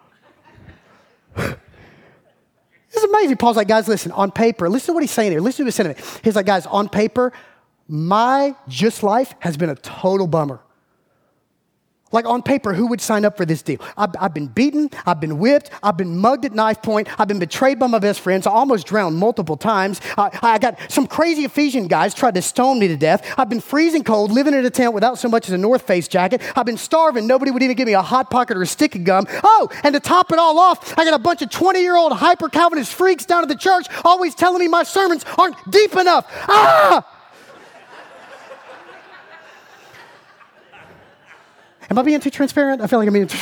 This is amazing. Paul's like, guys, listen, on paper, listen to what he's saying here. Listen to his sentiment. He's like, guys, on paper, my just life has been a total bummer. Like on paper, who would sign up for this deal? I've been beaten, I've been whipped, I've been mugged at knife point, I've been betrayed by my best friends, I almost drowned multiple times. I got some crazy Ephesian guys tried to stone me to death. I've been freezing cold, living in a tent without so much as a North Face jacket. I've been starving, nobody would even give me a Hot Pocket or a stick of gum. Oh, and to top it all off, I got a bunch of 20-year-old hyper-Calvinist freaks down at the church always telling me my sermons aren't deep enough. Ah! Am I being too transparent? I feel like I'm being too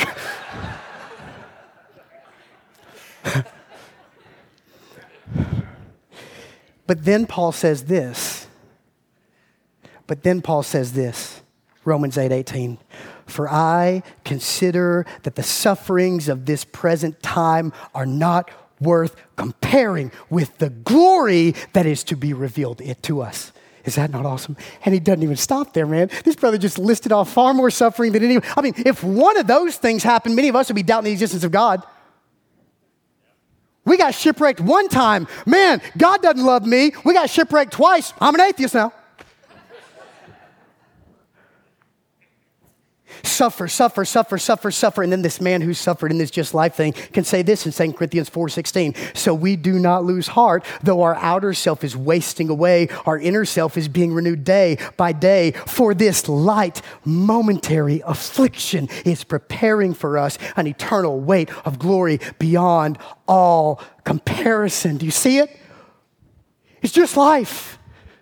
But then Paul says this. Romans 8:18. For I consider that the sufferings of this present time are not worth comparing with the glory that is to be revealed to us. Is that not awesome? And he doesn't even stop there, man. This brother just listed off far more suffering than anyone. I mean, if one of those things happened, many of us would be doubting the existence of God. We got shipwrecked one time. Man, God doesn't love me. We got shipwrecked twice. I'm an atheist now. Suffer, suffer, suffer, suffer, suffer. And then this man who suffered in this just life thing can say this in 2 Corinthians 4:16. So we do not lose heart, though our outer self is wasting away. Our inner self is being renewed day by day. For this light, momentary affliction is preparing for us an eternal weight of glory beyond all comparison. Do you see it? It's just life.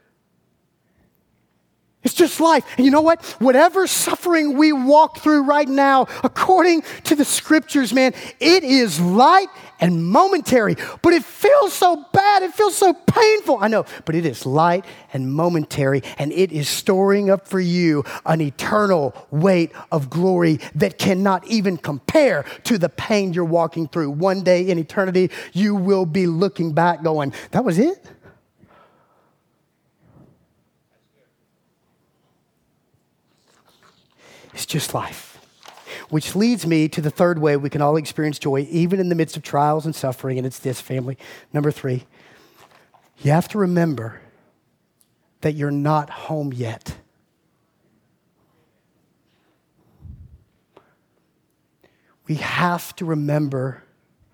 It's just life. And you know what? Whatever suffering we walk through right now, according to the scriptures, man, it is light and momentary. But it feels so bad. It feels so painful. I know, but it is light and momentary. And it is storing up for you an eternal weight of glory that cannot even compare to the pain you're walking through. One day in eternity, you will be looking back going, that was it? It's just life. Which leads me to the third way we can all experience joy, even in the midst of trials and suffering, and it's this, family. Number 3, you have to remember that you're not home yet. We have to remember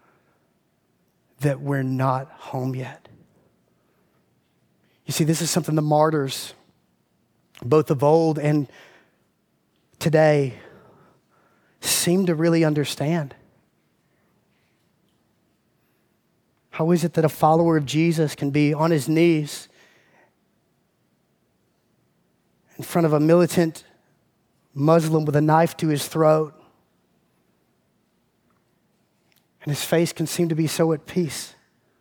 that we're not home yet. You see, this is something the martyrs, both of old and today, seem to really understand. How is it that a follower of Jesus can be on his knees in front of a militant Muslim with a knife to his throat, and his face can seem to be so at peace?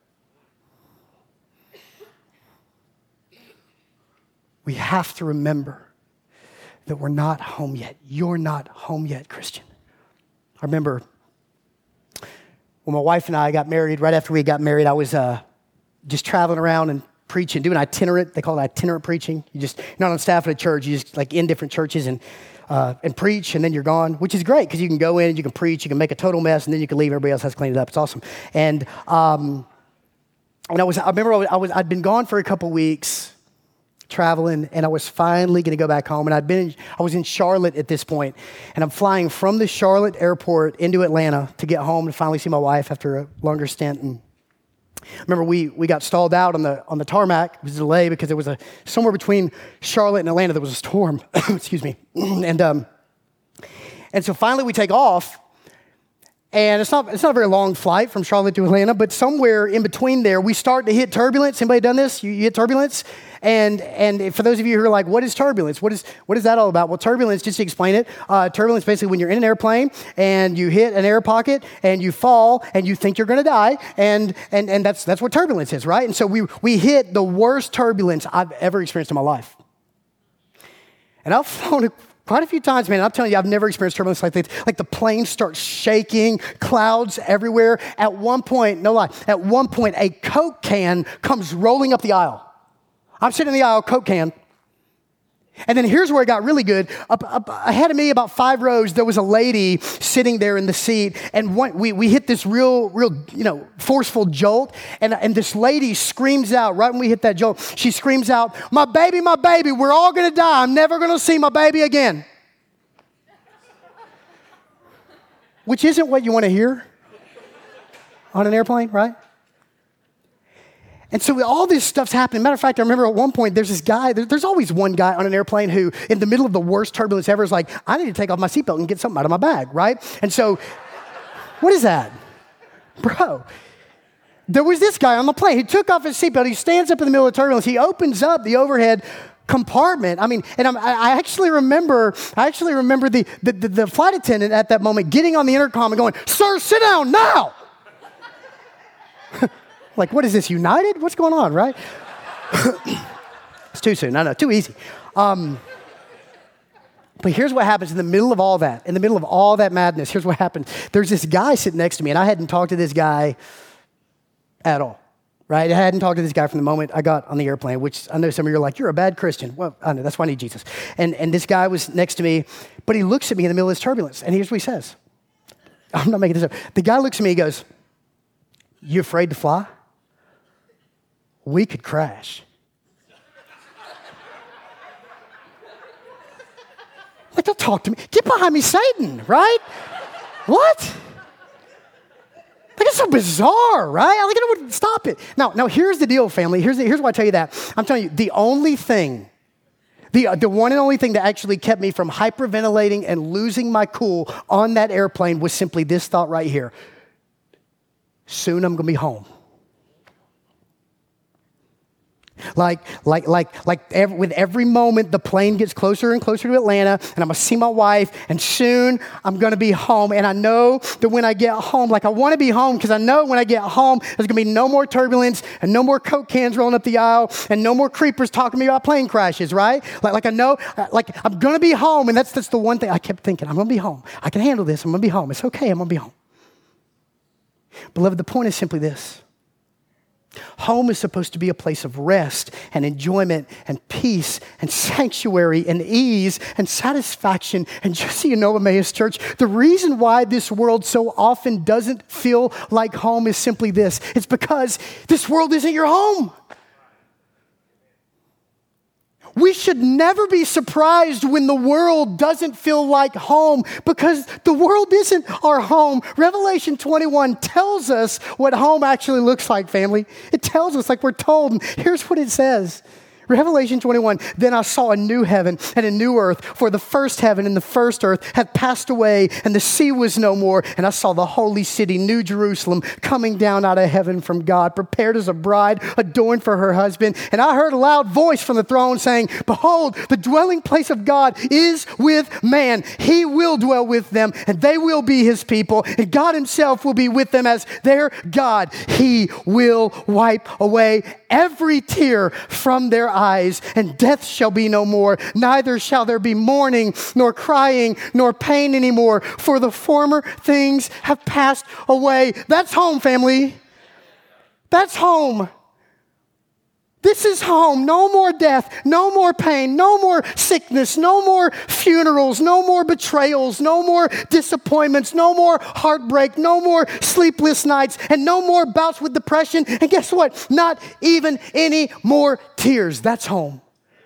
We have to remember that we're not home yet. You're not home yet, Christian. I remember when my wife and I got married, right after we got married, I was just traveling around and preaching, doing itinerant. They call it itinerant preaching. You're not on staff at a church. You just like in different churches and preach, and then you're gone, which is great because you can go in, you can preach, you can make a total mess, and then you can leave. Everybody else has to clean it up. It's awesome. And I remember I'd been gone for a couple weeks, traveling, and I was finally going to go back home. And I was in Charlotte at this point, and I'm flying from the Charlotte airport into Atlanta to get home to finally see my wife after a longer stint. And I remember we got stalled out on the tarmac. It was a delay because there was somewhere between Charlotte and Atlanta there was a storm. Excuse me. And so finally we take off. And it's not a very long flight from Charlotte to Atlanta, but somewhere in between there, we start to hit turbulence. Anybody done this? You hit turbulence? And for those of you who are like, what is turbulence? What is that all about? Well, turbulence, just to explain it, turbulence basically when you're in an airplane and you hit an air pocket and you fall and you think you're going to die, and that's what turbulence is, right? And so we hit the worst turbulence I've ever experienced in my life. And I've flown quite a few times, man. I'm telling you, I've never experienced turbulence like this. Like the plane starts shaking, clouds everywhere. At one point, no lie, a Coke can comes rolling up the aisle. I'm sitting in the aisle, Coke can. And then here's where it got really good. Up ahead of me, about 5 rows, there was a lady sitting there in the seat. And we hit this real, forceful jolt. And this lady screams out, right when we hit that jolt, she screams out, my baby, we're all going to die. I'm never going to see my baby again. Which isn't what you want to hear on an airplane, right? And so all this stuff's happening. Matter of fact, I remember at one point, there's this guy, there's always one guy on an airplane who, in the middle of the worst turbulence ever, is like, I need to take off my seatbelt and get something out of my bag, right? And so, what is that? Bro, there was this guy on the plane. He took off his seatbelt. He stands up in the middle of the turbulence. He opens up the overhead compartment. I mean, and I actually remember the flight attendant at that moment getting on the intercom and going, sir, sit down now. Like, what is this, United? What's going on, right? It's too soon. No, too easy. But here's what happens in the middle of all that. In the middle of all that madness, here's what happens. There's this guy sitting next to me, and I hadn't talked to this guy at all. right? I hadn't talked to this guy from the moment I got on the airplane, which I know some of you are like, you're a bad Christian. Well, I know, that's why I need Jesus. And this guy was next to me, but he looks at me in the middle of this turbulence, and here's what he says. I'm not making this up. The guy looks at me, he goes, you afraid to fly? We could crash. Like, don't talk to me. Get behind me, Satan, right? What? Like, it's so bizarre, right? Like, I wouldn't stop it. Now, here's the deal, family. Here's why I tell you that. I'm telling you, the only thing, the one and only thing that actually kept me from hyperventilating and losing my cool on that airplane was simply this thought right here. Soon I'm going to be home. With every moment, the plane gets closer and closer to Atlanta, and I'm going to see my wife, and soon I'm going to be home. And I know that when I get home, I want to be home because I know when I get home, there's going to be no more turbulence and no more Coke cans rolling up the aisle and no more creepers talking to me about plane crashes, right? I know, I'm going to be home, and that's the one thing I kept thinking. I'm going to be home. I can handle this. I'm going to be home. It's okay. I'm going to be home. Beloved, the point is simply this. Home is supposed to be a place of rest and enjoyment and peace and sanctuary and ease and satisfaction. And just so you know, Emmaus Church, the reason why this world so often doesn't feel like home is simply this. It's because this world isn't your home. We should never be surprised when the world doesn't feel like home because the world isn't our home. Revelation 21 tells us what home actually looks like, family. It tells us like we're told. And here's what it says. Revelation 21, then I saw a new heaven and a new earth, for the first heaven and the first earth had passed away, and the sea was no more. And I saw the holy city, New Jerusalem, coming down out of heaven from God, prepared as a bride, adorned for her husband. And I heard a loud voice from the throne saying, behold, the dwelling place of God is with man. He will dwell with them, and they will be his people, and God himself will be with them as their God. He will wipe away every tear from their eyes, and death shall be no more. Neither shall there be mourning, nor crying, nor pain anymore, for the former things have passed away. That's home, family. That's home. This is home. No more death, no more pain, no more sickness, no more funerals, no more betrayals, no more disappointments, no more heartbreak, no more sleepless nights, and no more bouts with depression. And guess what? Not even any more tears. That's home.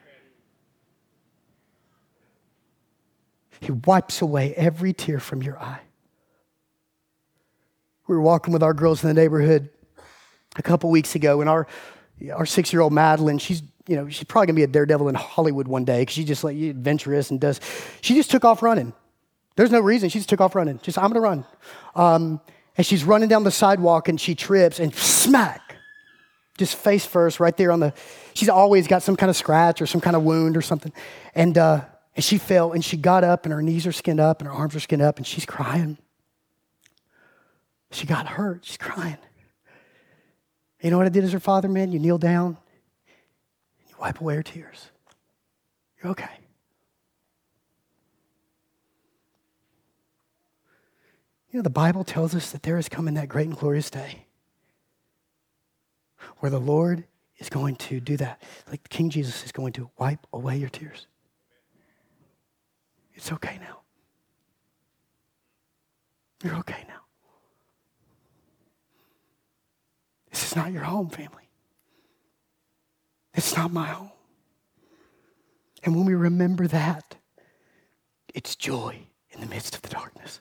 He wipes away every tear from your eye. We were walking with our girls in the neighborhood a couple weeks ago, and our 6-year-old Madeline, she's probably gonna be a daredevil in Hollywood one day because she's just like adventurous and she just took off running. There's no reason, she just took off running. I'm gonna run. And she's running down the sidewalk and she trips and smack, just face first right there she's always got some kind of scratch or some kind of wound or something. And she fell and she got up and her knees are skinned up and her arms are skinned up and she's crying. She got hurt, she's crying. You know what I did as her father, man? You kneel down, and you wipe away her tears. You're okay. You know, the Bible tells us that there is coming that great and glorious day where the Lord is going to do that. Like King Jesus is going to wipe away your tears. It's okay now. You're okay now. This is not your home, family. It's not my home. And when we remember that, it's joy in the midst of the darkness.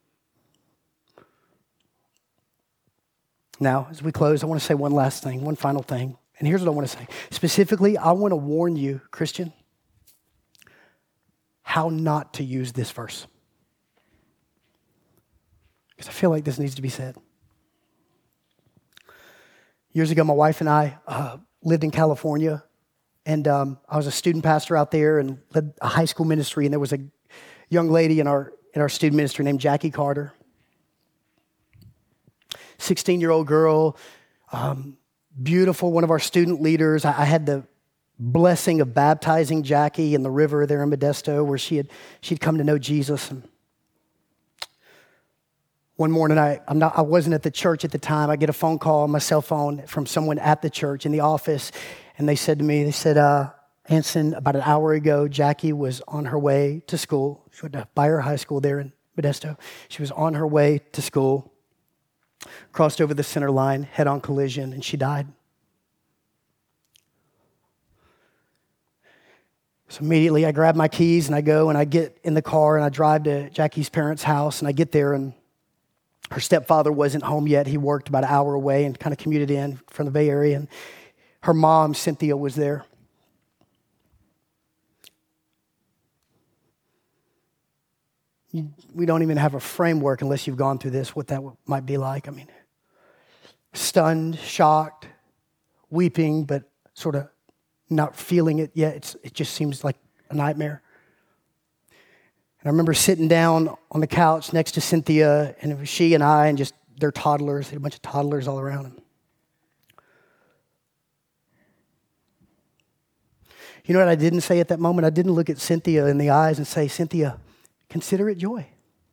Now, as we close, I want to say one last thing, one final thing. And here's what I want to say. Specifically, I want to warn you, Christian, how not to use this verse. Because I feel like this needs to be said. Years ago, my wife and I lived in California, and I was a student pastor out there and led a high school ministry, and there was a young lady in our student ministry named Jackie Carter. 16-year-old girl, beautiful, one of our student leaders. I had the blessing of baptizing Jackie in the river there in Modesto where she'd come to know Jesus. And One morning, I wasn't at the church at the time. I get a phone call on my cell phone from someone at the church in the office, and they said to me, Anson, about an hour ago, Jackie was on her way to school. She went to Bayer High School there in Modesto. She was on her way to school, crossed over the center line, head-on collision, and she died. So immediately I grab my keys and I go and I get in the car and I drive to Jackie's parents' house, and I get there and her stepfather wasn't home yet. He worked about an hour away and kind of commuted in from the Bay Area, and her mom, Cynthia, was there. We don't even have a framework unless you've gone through this, what that might be like. I mean, stunned, shocked, weeping, but sort of not feeling it yet. It just seems like a nightmare. And I remember sitting down on the couch next to Cynthia, and it was she and I and just their toddlers. They had a bunch of toddlers all around them. You know what I didn't say at that moment? I didn't look at Cynthia in the eyes and say, Cynthia, consider it joy.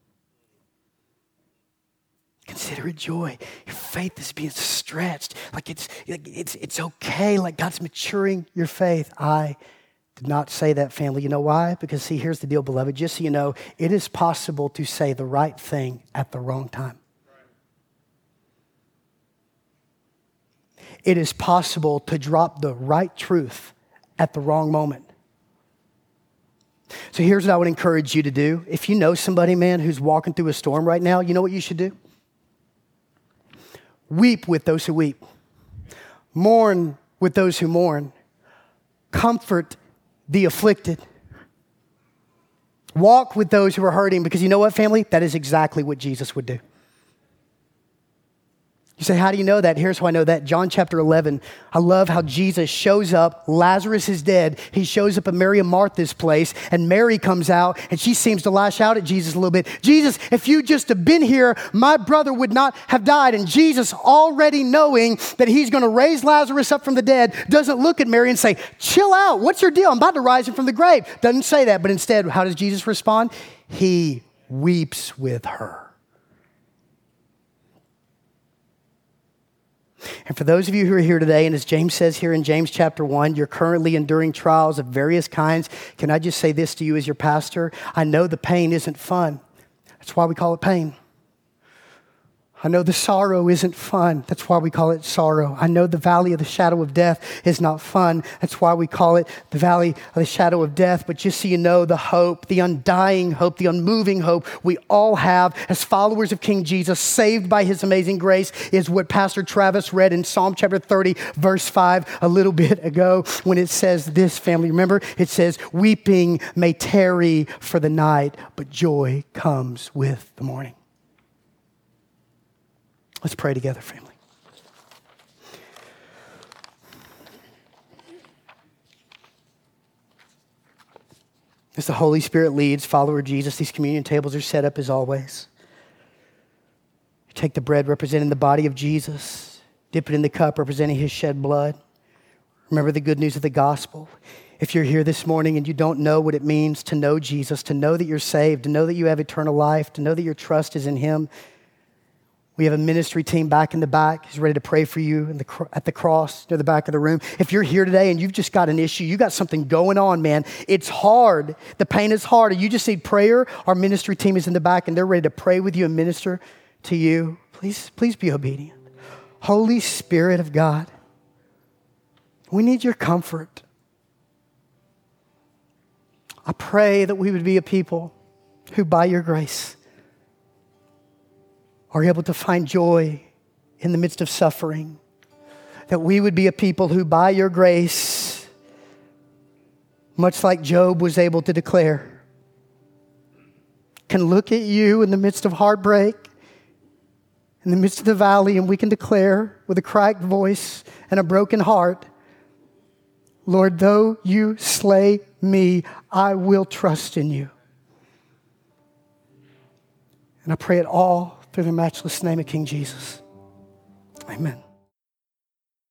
Consider it joy. Your faith is being stretched. Like it's okay. Like God's maturing your faith. I did not say that, family. You know why? Because see, here's the deal, beloved. Just so you know, it is possible to say the right thing at the wrong time. It is possible to drop the right truth at the wrong moment. So here's what I would encourage you to do. If you know somebody, man, who's walking through a storm right now, you know what you should do? Weep with those who weep. Mourn with those who mourn. Comfort the afflicted. Walk with those who are hurting, because you know what, family? That is exactly what Jesus would do. You say, how do you know that? Here's how I know that. John chapter 11. I love how Jesus shows up. Lazarus is dead. He shows up at Mary and Martha's place, and Mary comes out, and she seems to lash out at Jesus a little bit. Jesus, if you just have been here, my brother would not have died. And Jesus, already knowing that he's going to raise Lazarus up from the dead, doesn't look at Mary and say, chill out. What's your deal? I'm about to rise him from the grave. Doesn't say that, but instead, how does Jesus respond? He weeps with her. And for those of you who are here today, and as James says here in James chapter 1, you're currently enduring trials of various kinds. Can I just say this to you as your pastor? I know the pain isn't fun. That's why we call it pain. I know the sorrow isn't fun. That's why we call it sorrow. I know the valley of the shadow of death is not fun. That's why we call it the valley of the shadow of death. But just so you know, the hope, the undying hope, the unmoving hope we all have as followers of King Jesus, saved by his amazing grace, is what Pastor Travis read in Psalm chapter 30, verse 5 a little bit ago, when it says this, family. Remember, it says, weeping may tarry for the night, but joy comes with the morning. Let's pray together, family. As the Holy Spirit leads, follower of Jesus, these communion tables are set up as always. You take the bread representing the body of Jesus, dip it in the cup representing his shed blood. Remember the good news of the gospel. If you're here this morning and you don't know what it means to know Jesus, to know that you're saved, to know that you have eternal life, to know that your trust is in him, we have a ministry team back in the back who's ready to pray for you at the cross near the back of the room. If you're here today and you've just got an issue, you got something going on, man. It's hard. The pain is hard. And you just need prayer. Our ministry team is in the back and they're ready to pray with you and minister to you. Please be obedient. Holy Spirit of God, we need your comfort. I pray that we would be a people who, by your grace, are able to find joy in the midst of suffering. That we would be a people who, by your grace, much like Job was able to declare, can look at you in the midst of heartbreak, in the midst of the valley, and we can declare with a cracked voice and a broken heart, Lord, though you slay me, I will trust in you. And I pray it all through the matchless name of King Jesus. Amen.